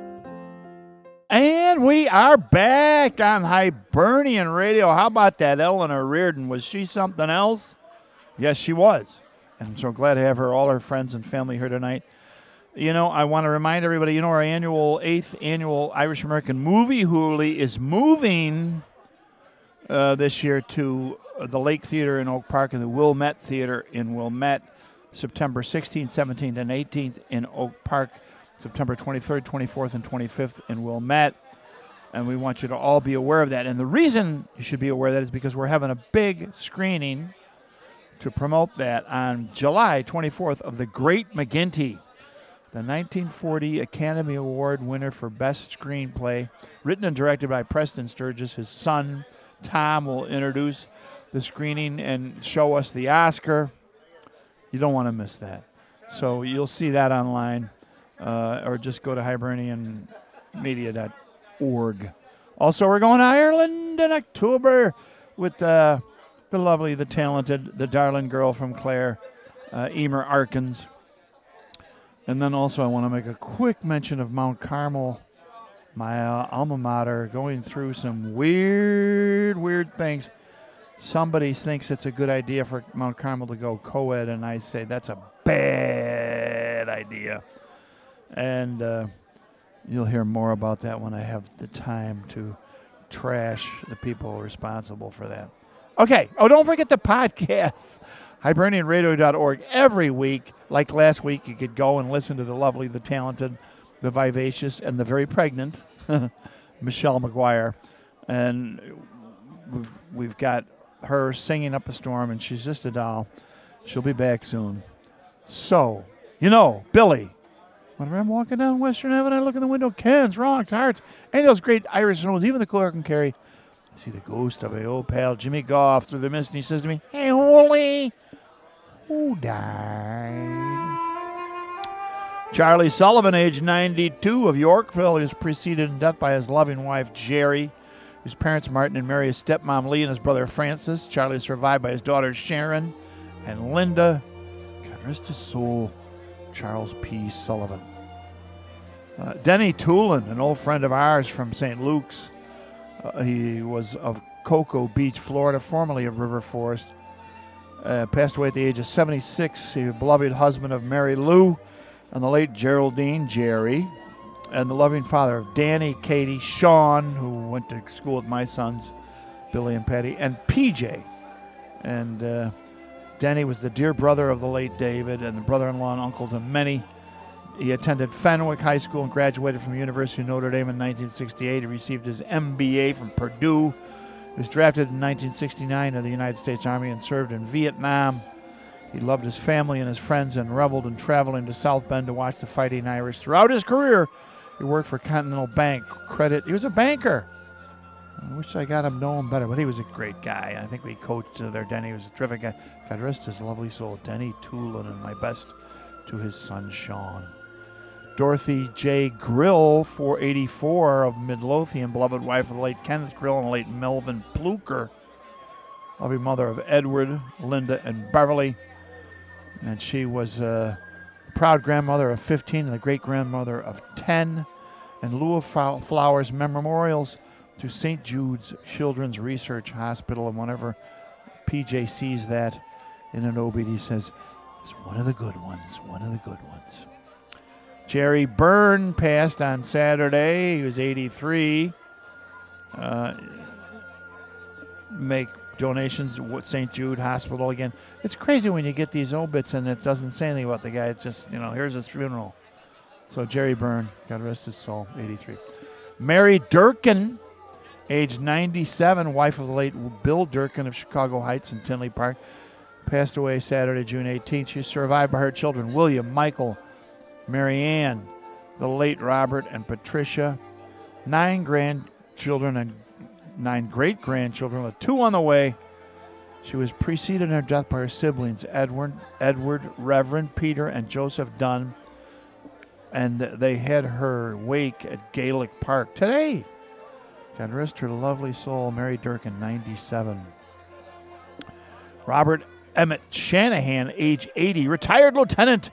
S2: And we are back on Hibernian Radio. How about that Eleanor Reardon? Was she something else? Yes, she was. And I'm so glad to have her, all her friends and family here tonight. You know, I want to remind everybody, our 8th annual Irish American Movie Hooley is moving this year to the Lake Theater in Oak Park and the Wilmette Theater in Wilmette, September 16th, 17th, and 18th in Oak Park, September 23rd, 24th, and 25th in Wilmette. And we want you to all be aware of that. And the reason you should be aware of that is because we're having a big screening to promote that on July 24th of The Great McGinty, the 1940 Academy Award winner for Best Screenplay, written and directed by Preston Sturges. His son, Tom, will introduce the screening and show us the Oscar. You don't want to miss that. So you'll see that online. Or just go to hibernianmedia.org. Also, we're going to Ireland in October with the lovely, the talented, the darling girl from Clare, Emer Arkins. And then also I want to make a quick mention of Mount Carmel, my alma mater, going through some weird things. Somebody thinks it's a good idea for Mount Carmel to go co-ed, and I say that's a bad idea. And you'll hear more about that when I have the time to trash the people responsible for that. Okay. Oh, don't forget the podcast. HibernianRadio.org. Every week, like last week, you could go and listen to the lovely, the talented, the vivacious, and the very pregnant Michelle McGuire. And we've got her singing up a storm, and she's just a doll. She'll be back soon. So, Billy, whenever I'm walking down Western Avenue, I look in the window, Ken's, Rocks, Hearts, any of those great Irish snows, even the Clark and Kerry. I see the ghost of my old pal Jimmy Goff through the mist, and he says to me, "Hey, Holy, who died?" Charlie Sullivan, age 92, of Yorkville, is preceded in death by his loving wife, Jerry. His parents, Martin and Mary, his stepmom, Lee, and his brother, Francis. Charlie is survived by his daughters, Sharon and Linda. God rest his soul, Charles P. Sullivan. Denny Toolin, an old friend of ours from St. Luke's. He was of Cocoa Beach, Florida, formerly of River Forest. Passed away at the age of 76. He was a beloved husband of Mary Lou and the late Geraldine, Jerry, and the loving father of Danny, Katie, Sean, who went to school with my sons, Billy and Patty, and PJ. And Denny was the dear brother of the late David and the brother-in-law and uncle to many. He attended Fenwick High School and graduated from the University of Notre Dame in 1968. He received his MBA from Purdue. He was drafted in 1969 to the United States Army and served in Vietnam. He loved his family and his friends and reveled in traveling to South Bend to watch the Fighting Irish. Throughout his career, he worked for Continental Bank. He was a banker. I wish I got him to know him better, but he was a great guy. I think we coached there. Denny was a terrific guy. God rest his lovely soul. Denny Toolin, and my best to his son, Sean. Dorothy J. Grill, 484 of Midlothian, beloved wife of the late Kenneth Grill and the late Melvin Pluker. Loving mother of Edward, Linda, and Beverly. And she was the proud grandmother of 15 and the great-grandmother of 10. And Lou of Flowers memorials to St. Jude's Children's Research Hospital. And whenever PJ sees that in an obit, he says, "It's one of the good ones, one of the good ones." Jerry Byrne passed on Saturday. He was 83. Make donations with St. Jude Hospital again. It's crazy when you get these obits and it doesn't say anything about the guy. It's just, here's his funeral. So Jerry Byrne, God rest his soul, 83. Mary Durkin, age 97, wife of the late Bill Durkin of Chicago Heights and Tinley Park, passed away Saturday, June 18th. She's survived by her children, William, Michael, Mary Ann, the late Robert, and Patricia. 9 grandchildren and 9 great-grandchildren, with 2 on the way. She was preceded in her death by her siblings, Edward, Reverend Peter, and Joseph Dunn. And they had her wake at Gaelic Park today. God rest her lovely soul, Mary Durkin, 97. Robert Emmett Shanahan, age 80, retired lieutenant,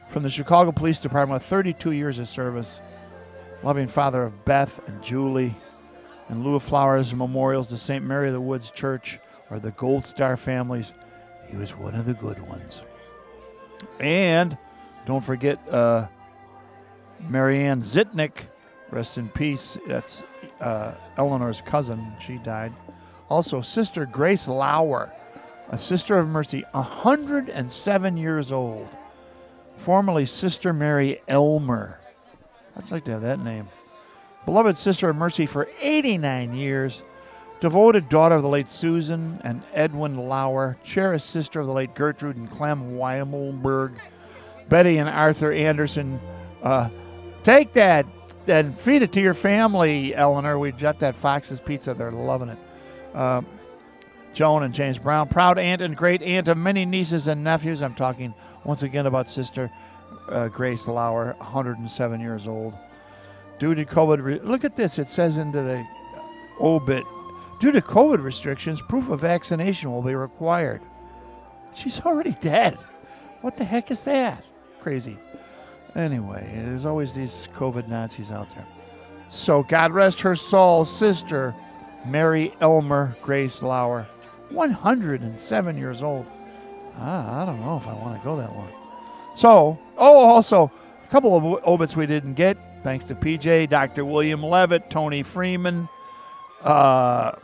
S2: from the Chicago Police Department with 32 years of service, loving father of Beth and Julie. In lieu of flowers and memorials to St. Mary of the Woods Church or the Gold Star families, he was one of the good ones. And don't forget Marianne Zitnick, rest in peace. That's Eleanor's cousin. She died. Also, Sister Grace Lauer, a Sister of Mercy, 107 years old. Formerly Sister Mary Elmer. I'd like to have that name. Beloved Sister of Mercy for 89 years. Devoted daughter of the late Susan and Edwin Lauer. Cherished sister of the late Gertrude and Clem Weimelberg. Betty and Arthur Anderson. Take that and feed it to your family, Eleanor. We got that Fox's Pizza. They're loving it. Joan and James Brown. Proud aunt and great aunt of many nieces and nephews. I'm talking once again about Sister Grace Lauer, 107 years old. Due to COVID, look at this. It says into the obit, due to COVID restrictions, proof of vaccination will be required. She's already dead. What the heck is that? Crazy. Anyway, there's always these COVID Nazis out there. So God rest her soul, Sister Mary Elmer Grace Lauer, 107 years old. I don't know if I want to go that long. So, also, a couple of obits we didn't get. Thanks to PJ, Dr. William Levitt, Tony Freeman, Robert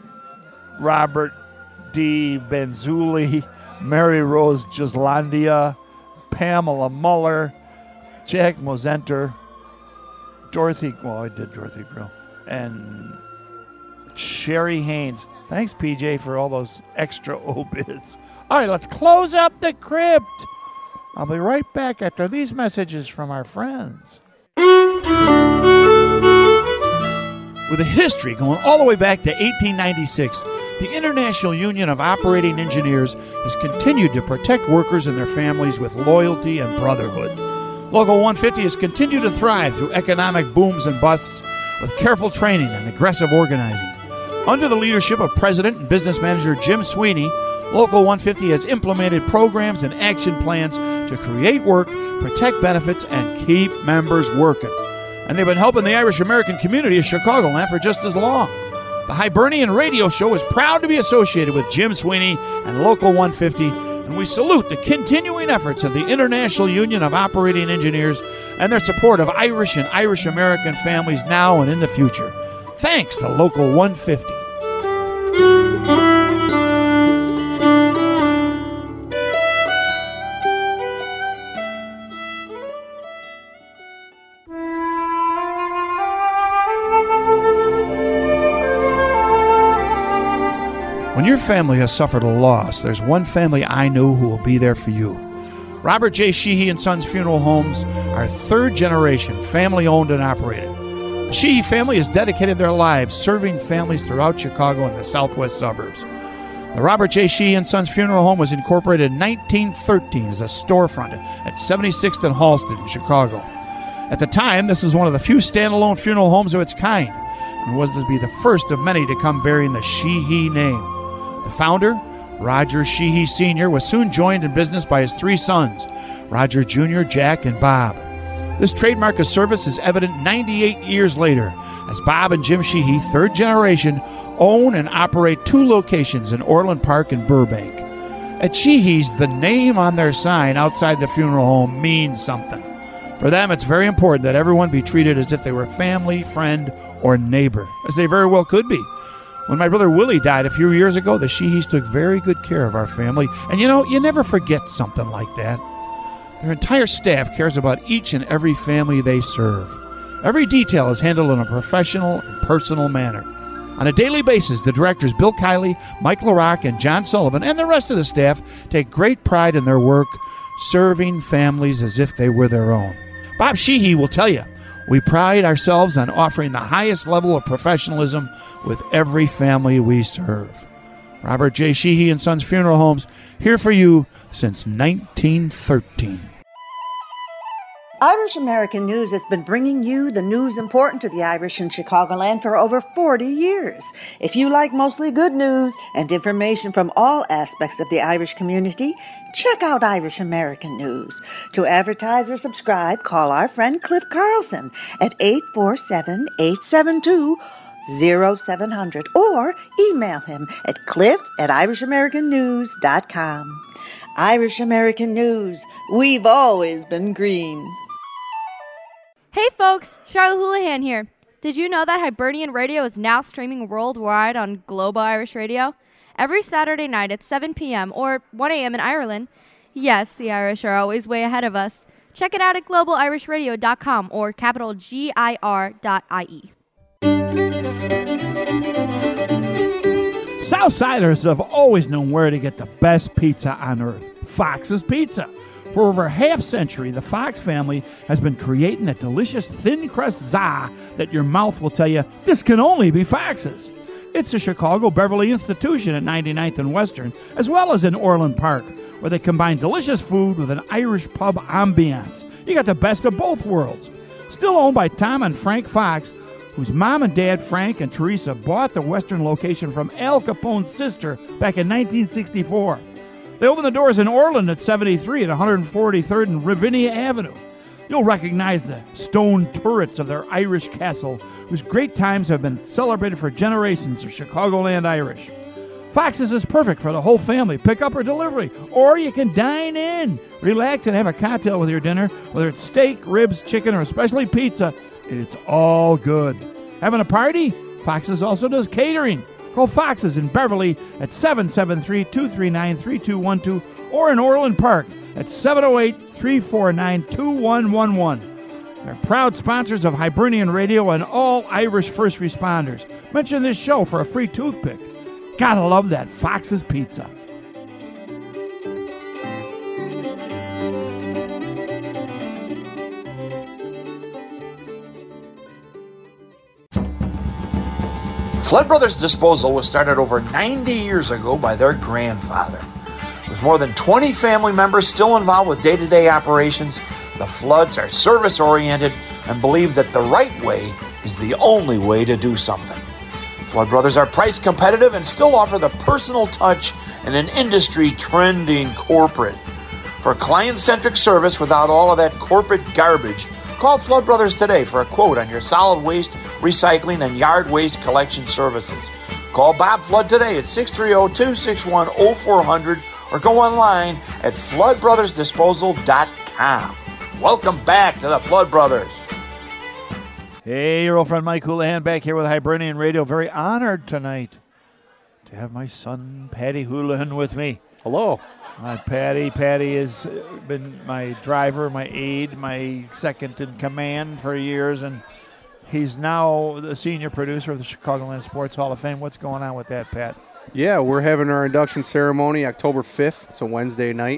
S2: D. Benzuli, Mary Rose Gislandia, Pamela Muller, Jack Mosenter, Dorothy Grill, and Sherry Haynes. Thanks, PJ, for all those extra obits. All right, let's close up the crypt. I'll be right back after these messages from our friends. With a history going all the way back to 1896, the International Union of Operating Engineers has continued to protect workers and their families with loyalty and brotherhood. Local 150 has continued to thrive through economic booms and busts with careful training and aggressive organizing. Under the leadership of President and Business Manager Jim Sweeney, Local 150 has implemented programs and action plans to create work, protect benefits, and keep members working. And they've been helping the Irish American community of Chicagoland for just as long. The Hibernian Radio Show is proud to be associated with Jim Sweeney and Local 150, and we salute the continuing efforts of the International Union of Operating Engineers and their support of Irish and Irish American families now and in the future. Thanks to Local 150. When your family has suffered a loss, there's one family I know who will be there for you. Robert J. Sheehy and Sons Funeral Homes are third generation, family owned and operated. The Sheehy family has dedicated their lives serving families throughout Chicago and the southwest suburbs. The Robert J. Sheehy and Sons Funeral Home was incorporated in 1913 as a storefront at 76th and Halsted in Chicago. At the time, this was one of the few standalone funeral homes of its kind and was to be the first of many to come bearing the Sheehy name. The founder, Roger Sheehy Sr., was soon joined in business by his three sons, Roger Jr., Jack, and Bob. This trademark of service is evident 98 years later, as Bob and Jim Sheehy, third generation, own and operate two locations in Orland Park and Burbank. At Sheehy's, the name on their sign outside the funeral home means something. For them, it's very important that everyone be treated as if they were family, friend, or neighbor, as they very well could be. When my brother Willie died a few years ago, the Sheehys took very good care of our family. And you never forget something like that. Their entire staff cares about each and every family they serve. Every detail is handled in a professional and personal manner. On a daily basis, the directors Bill Kiley, Mike LaRock, and John Sullivan, and the rest of the staff take great pride in their work, serving families as if they were their own. Bob Sheehy will tell you, we pride ourselves on offering the highest level of professionalism with every family we serve. Robert J. Sheehy and Sons Funeral Homes, here for you since 1913.
S6: Irish American News has been bringing you the news important to the Irish in Chicagoland for over 40 years. If you like mostly good news and information from all aspects of the Irish community, check out Irish American News. To advertise or subscribe, call our friend Cliff Carlson at 847-872-0700 or email him at cliff@irishamericannews.com. Irish American News, we've always been green.
S5: Hey folks, Charlotte Houlihan here. Did you know that Hibernian Radio is now streaming worldwide on Global Irish Radio? Every Saturday night at 7 p.m. or 1 a.m. in Ireland. Yes, the Irish are always way ahead of us. Check it out at globalirishradio.com or capital GIR.IE.
S2: Southsiders have always known where to get the best pizza on earth, Fox's Pizza. For over half century, the Fox family has been creating that delicious thin crust za that your mouth will tell you, this can only be Fox's. It's a Chicago Beverly institution at 99th and Western, as well as in Orland Park, where they combine delicious food with an Irish pub ambiance. You got the best of both worlds. Still owned by Tom and Frank Fox, whose mom and dad, Frank and Teresa, bought the Western location from Al Capone's sister back in 1964. They opened the doors in Orland at 73 at 143rd and Ravinia Avenue. You'll recognize the stone turrets of their Irish castle, whose great times have been celebrated for generations of Chicagoland Irish. Fox's is perfect for the whole family, pick-up or delivery, or you can dine in. Relax and have a cocktail with your dinner, whether it's steak, ribs, chicken, or especially pizza. It's all good. Having a party? Fox's also does catering. Call Fox's in Beverly at 773-239-3212 or in Orland Park at 708-349-2111. They're proud sponsors of Hibernian Radio and all Irish first responders. Mention this show for a free toothpick. Gotta love that Fox's Pizza.
S4: Flood Brothers Disposal was started over 90 years ago by their grandfather. With more than 20 family members still involved with day-to-day operations, the Floods are service-oriented and believe that the right way is the only way to do something. Flood Brothers are price competitive and still offer the personal touch and an industry-trending corporate. For client-centric service without all of that corporate garbage, call Flood Brothers today for a quote on your solid waste, recycling, and yard waste collection services. Call Bob Flood today at 630-261-0400 or go online at floodbrothersdisposal.com. Welcome back to the Flood Brothers.
S2: Hey, your old friend Mike Houlihan back here with Hibernian Radio. Very honored tonight to have my son, Patty Houlihan, with me.
S7: Hello.
S2: My Patty has been my driver, my aide, my second in command for years, and he's now the senior producer of the Chicagoland Sports Hall of Fame. What's going on with that, Pat?
S7: Yeah, we're having our induction ceremony October 5th. It's a Wednesday night.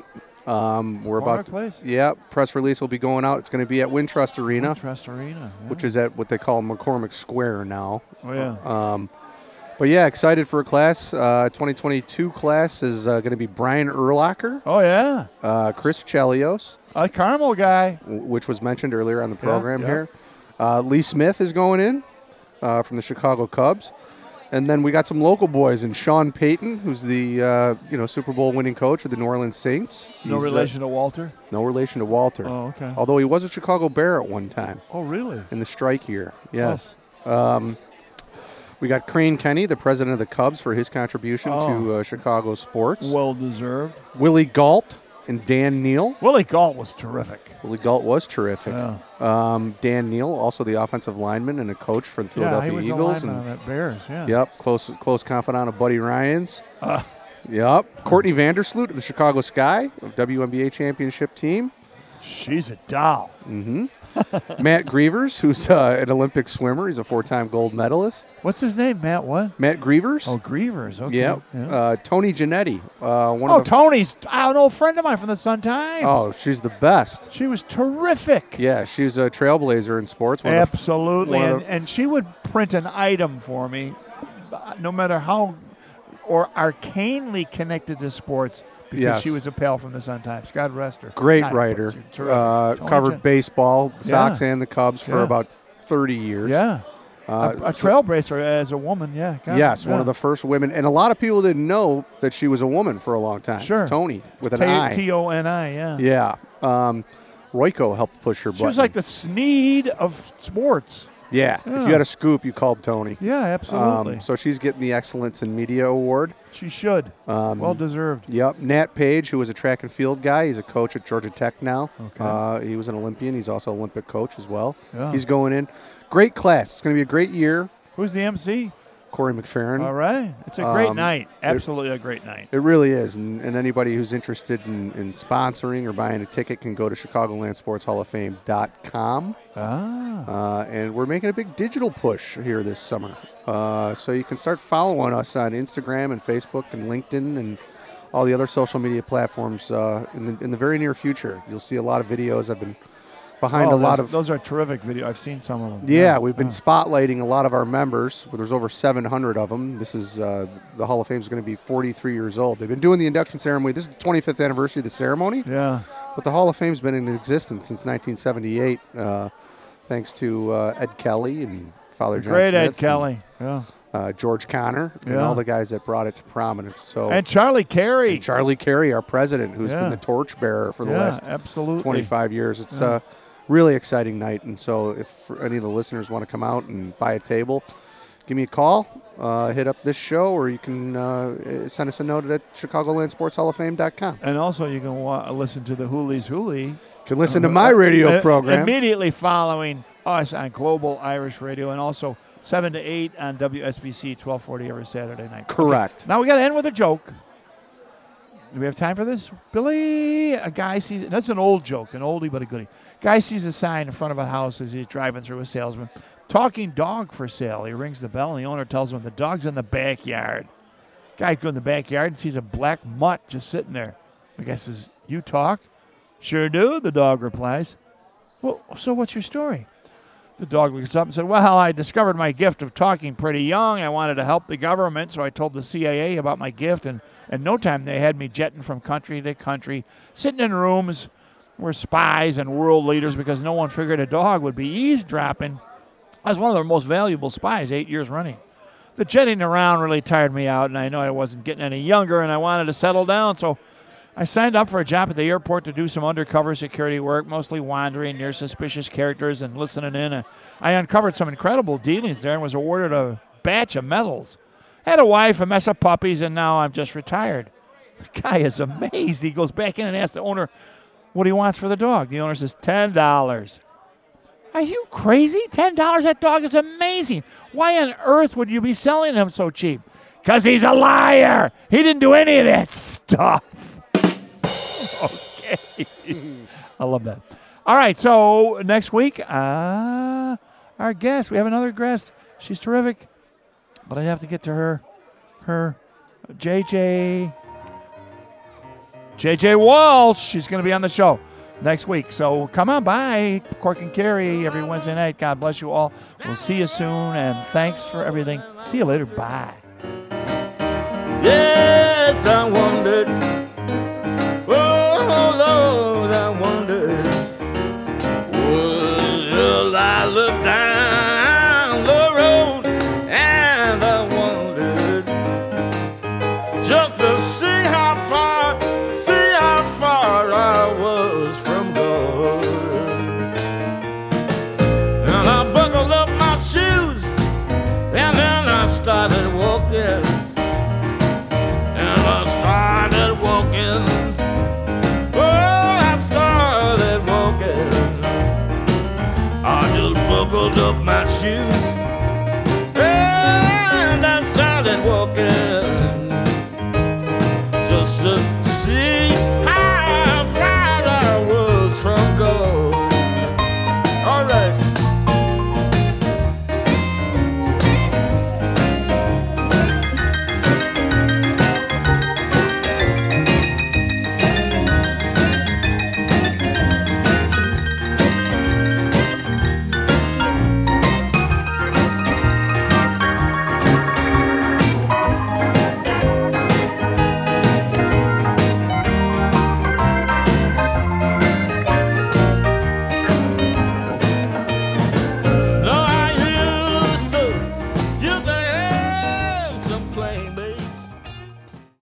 S7: Press release will be going out. It's going to be at Wintrust Arena.
S2: Yeah.
S7: Which is at what they call McCormick Square now.
S2: Oh, yeah.
S7: But yeah, excited for a class. 2022 class is going to be Brian Urlacher.
S2: Oh, yeah.
S7: Chris Chelios.
S2: A Carmel guy.
S7: Which was mentioned earlier on the program here. Lee Smith is going in from the Chicago Cubs. And then we got some local boys, and Sean Payton, who's the Super Bowl winning coach of the New Orleans Saints.
S2: No relation to Walter?
S7: No relation to Walter.
S2: Oh, okay.
S7: Although he was a Chicago Bear at one time.
S2: Oh, really?
S7: In the strike year, yes. Oh. We got Crane Kenny, the president of the Cubs, for his contribution to Chicago sports.
S2: Well deserved.
S7: Willie Galt and Dan Neal.
S2: Willie Galt was terrific.
S7: Yeah. Dan Neal, also the offensive lineman and a coach for the Philadelphia Eagles.
S2: Yeah, he was a lineman on that Bears, yeah.
S7: Yep, close confidant of Buddy Ryan's. Yep. Courtney Vandersloot of the Chicago Sky, of WNBA championship team.
S2: She's a doll.
S7: Mm-hmm. Matt Grievers, who's an Olympic swimmer. He's a 4-time gold medalist.
S2: What's his name, Matt what?
S7: Matt Grievers.
S2: Oh, Grievers, okay.
S7: Yep. Yeah. Tony Giannetti.
S2: Tony's an old friend of mine from the Sun-Times.
S7: Oh, she's the best.
S2: She was terrific.
S7: Yeah, she's a trailblazer in sports.
S2: Absolutely, and she would print an item for me, no matter how or arcanely connected to sports, because
S7: Yes.
S2: she was a pal from the Sun-Times. God rest her.
S7: Great
S2: Not
S7: writer.
S2: terrific.
S7: Covered baseball, the Sox
S2: Yeah.
S7: and the Cubs for
S2: Yeah.
S7: about 30 years.
S2: Yeah. A trailblazer as a woman, yeah.
S7: Yes, one of the first women. And a lot of people didn't know that she was a woman for a long time.
S2: Sure.
S7: Tony, with an I.
S2: Toni, yeah.
S7: Yeah. Royko helped push her button.
S2: She was like the Sneed of sports.
S7: Yeah. If you had a scoop, you called Tony.
S2: Yeah, absolutely.
S7: So she's getting the Excellence in Media Award.
S2: She should. Well deserved.
S7: Yep. Nat Page, who was a track and field guy. He's a coach at Georgia Tech now.
S2: Okay.
S7: He was an Olympian. He's also an Olympic coach as well.
S2: Yeah.
S7: He's going in. Great class. It's going to be a great year.
S2: Who's the MC?
S7: Corey McFerrin.
S2: All right. It's a great night. Absolutely a great night.
S7: It really is. And anybody who's interested in sponsoring or buying a ticket can go to ChicagolandSportsHallOfFame.com. And we're making a big digital push here this summer. So you can start following us on Instagram and Facebook and LinkedIn and all the other social media platforms in the very near future. You'll see a lot of videos. I've been behind a lot of...
S2: Those are terrific videos. I've seen some of them.
S7: Yeah, we've been spotlighting a lot of our members. There's over 700 of them. This is the Hall of Fame is going to be 43 years old. They've been doing the induction ceremony. This is the 25th anniversary of the ceremony.
S2: Yeah.
S7: But the Hall of Fame's been in existence since 1978, thanks to Ed Kelly and Father John
S2: Great
S7: Smith
S2: Ed Kelly. Yeah.
S7: George Connor and all the guys that brought it to prominence. So
S2: and Charlie Carey.
S7: And Charlie Carey, our president, who's been the torchbearer for the last 25 years. It's really exciting night, and so if any of the listeners want to come out and buy a table, give me a call, hit up this show, or you can send us a note at ChicagolandSportsHallOfFame.com.
S2: And also you can listen to the Hoolies Hoolie.
S7: You can listen to my radio program.
S2: Immediately following us on Global Irish Radio, and also 7 to 8 on WSBC 1240 every Saturday night.
S7: Correct.
S2: Okay. Now we got to end with a joke. Do we have time for this? Billy, a guy sees, that's an old joke, an oldie but a goodie. Guy sees a sign in front of a house as he's driving through a salesman. Talking dog for sale. He rings the bell, and the owner tells him the dog's in the backyard. Guy goes in the backyard and sees a black mutt just sitting there. The guy says, "You talk?" "Sure do," the dog replies. "Well, so what's your story?" The dog looks up and said, "Well, I discovered my gift of talking pretty young. I wanted to help the government, so I told the CIA about my gift, and in no time they had me jetting from country to country, sitting in rooms where spies and world leaders, because no one figured a dog would be eavesdropping. I was one of their most valuable spies 8 years running. The jetting around really tired me out, and I know I wasn't getting any younger, and I wanted to settle down, so I signed up for a job at the airport to do some undercover security work, mostly wandering near suspicious characters and listening in. I uncovered some incredible dealings there and was awarded a batch of medals. I had a wife, a mess of puppies, and now I'm just retired." The guy is amazed. He goes back in and asks the owner what he wants for the dog. The owner says, $10. "Are you crazy? $10? That dog is amazing. Why on earth would you be selling him so cheap?" "'Cause he's a liar. He didn't do any of that stuff." Okay. I love that. All right, so next week, our guest, we have another guest. She's terrific, but I have to get to her JJ Walsh. She's going to be on the show next week. So come on by, Cork and Carry, every Wednesday night. God bless you all. We'll see you soon, and thanks for everything. See you later. Bye.
S1: Yes, I wondered. Oh, Lord, I wondered. Will I look down the road and I wondered just to see how far I was from God. And I buckled up my shoes and then I started walking. Up my shoes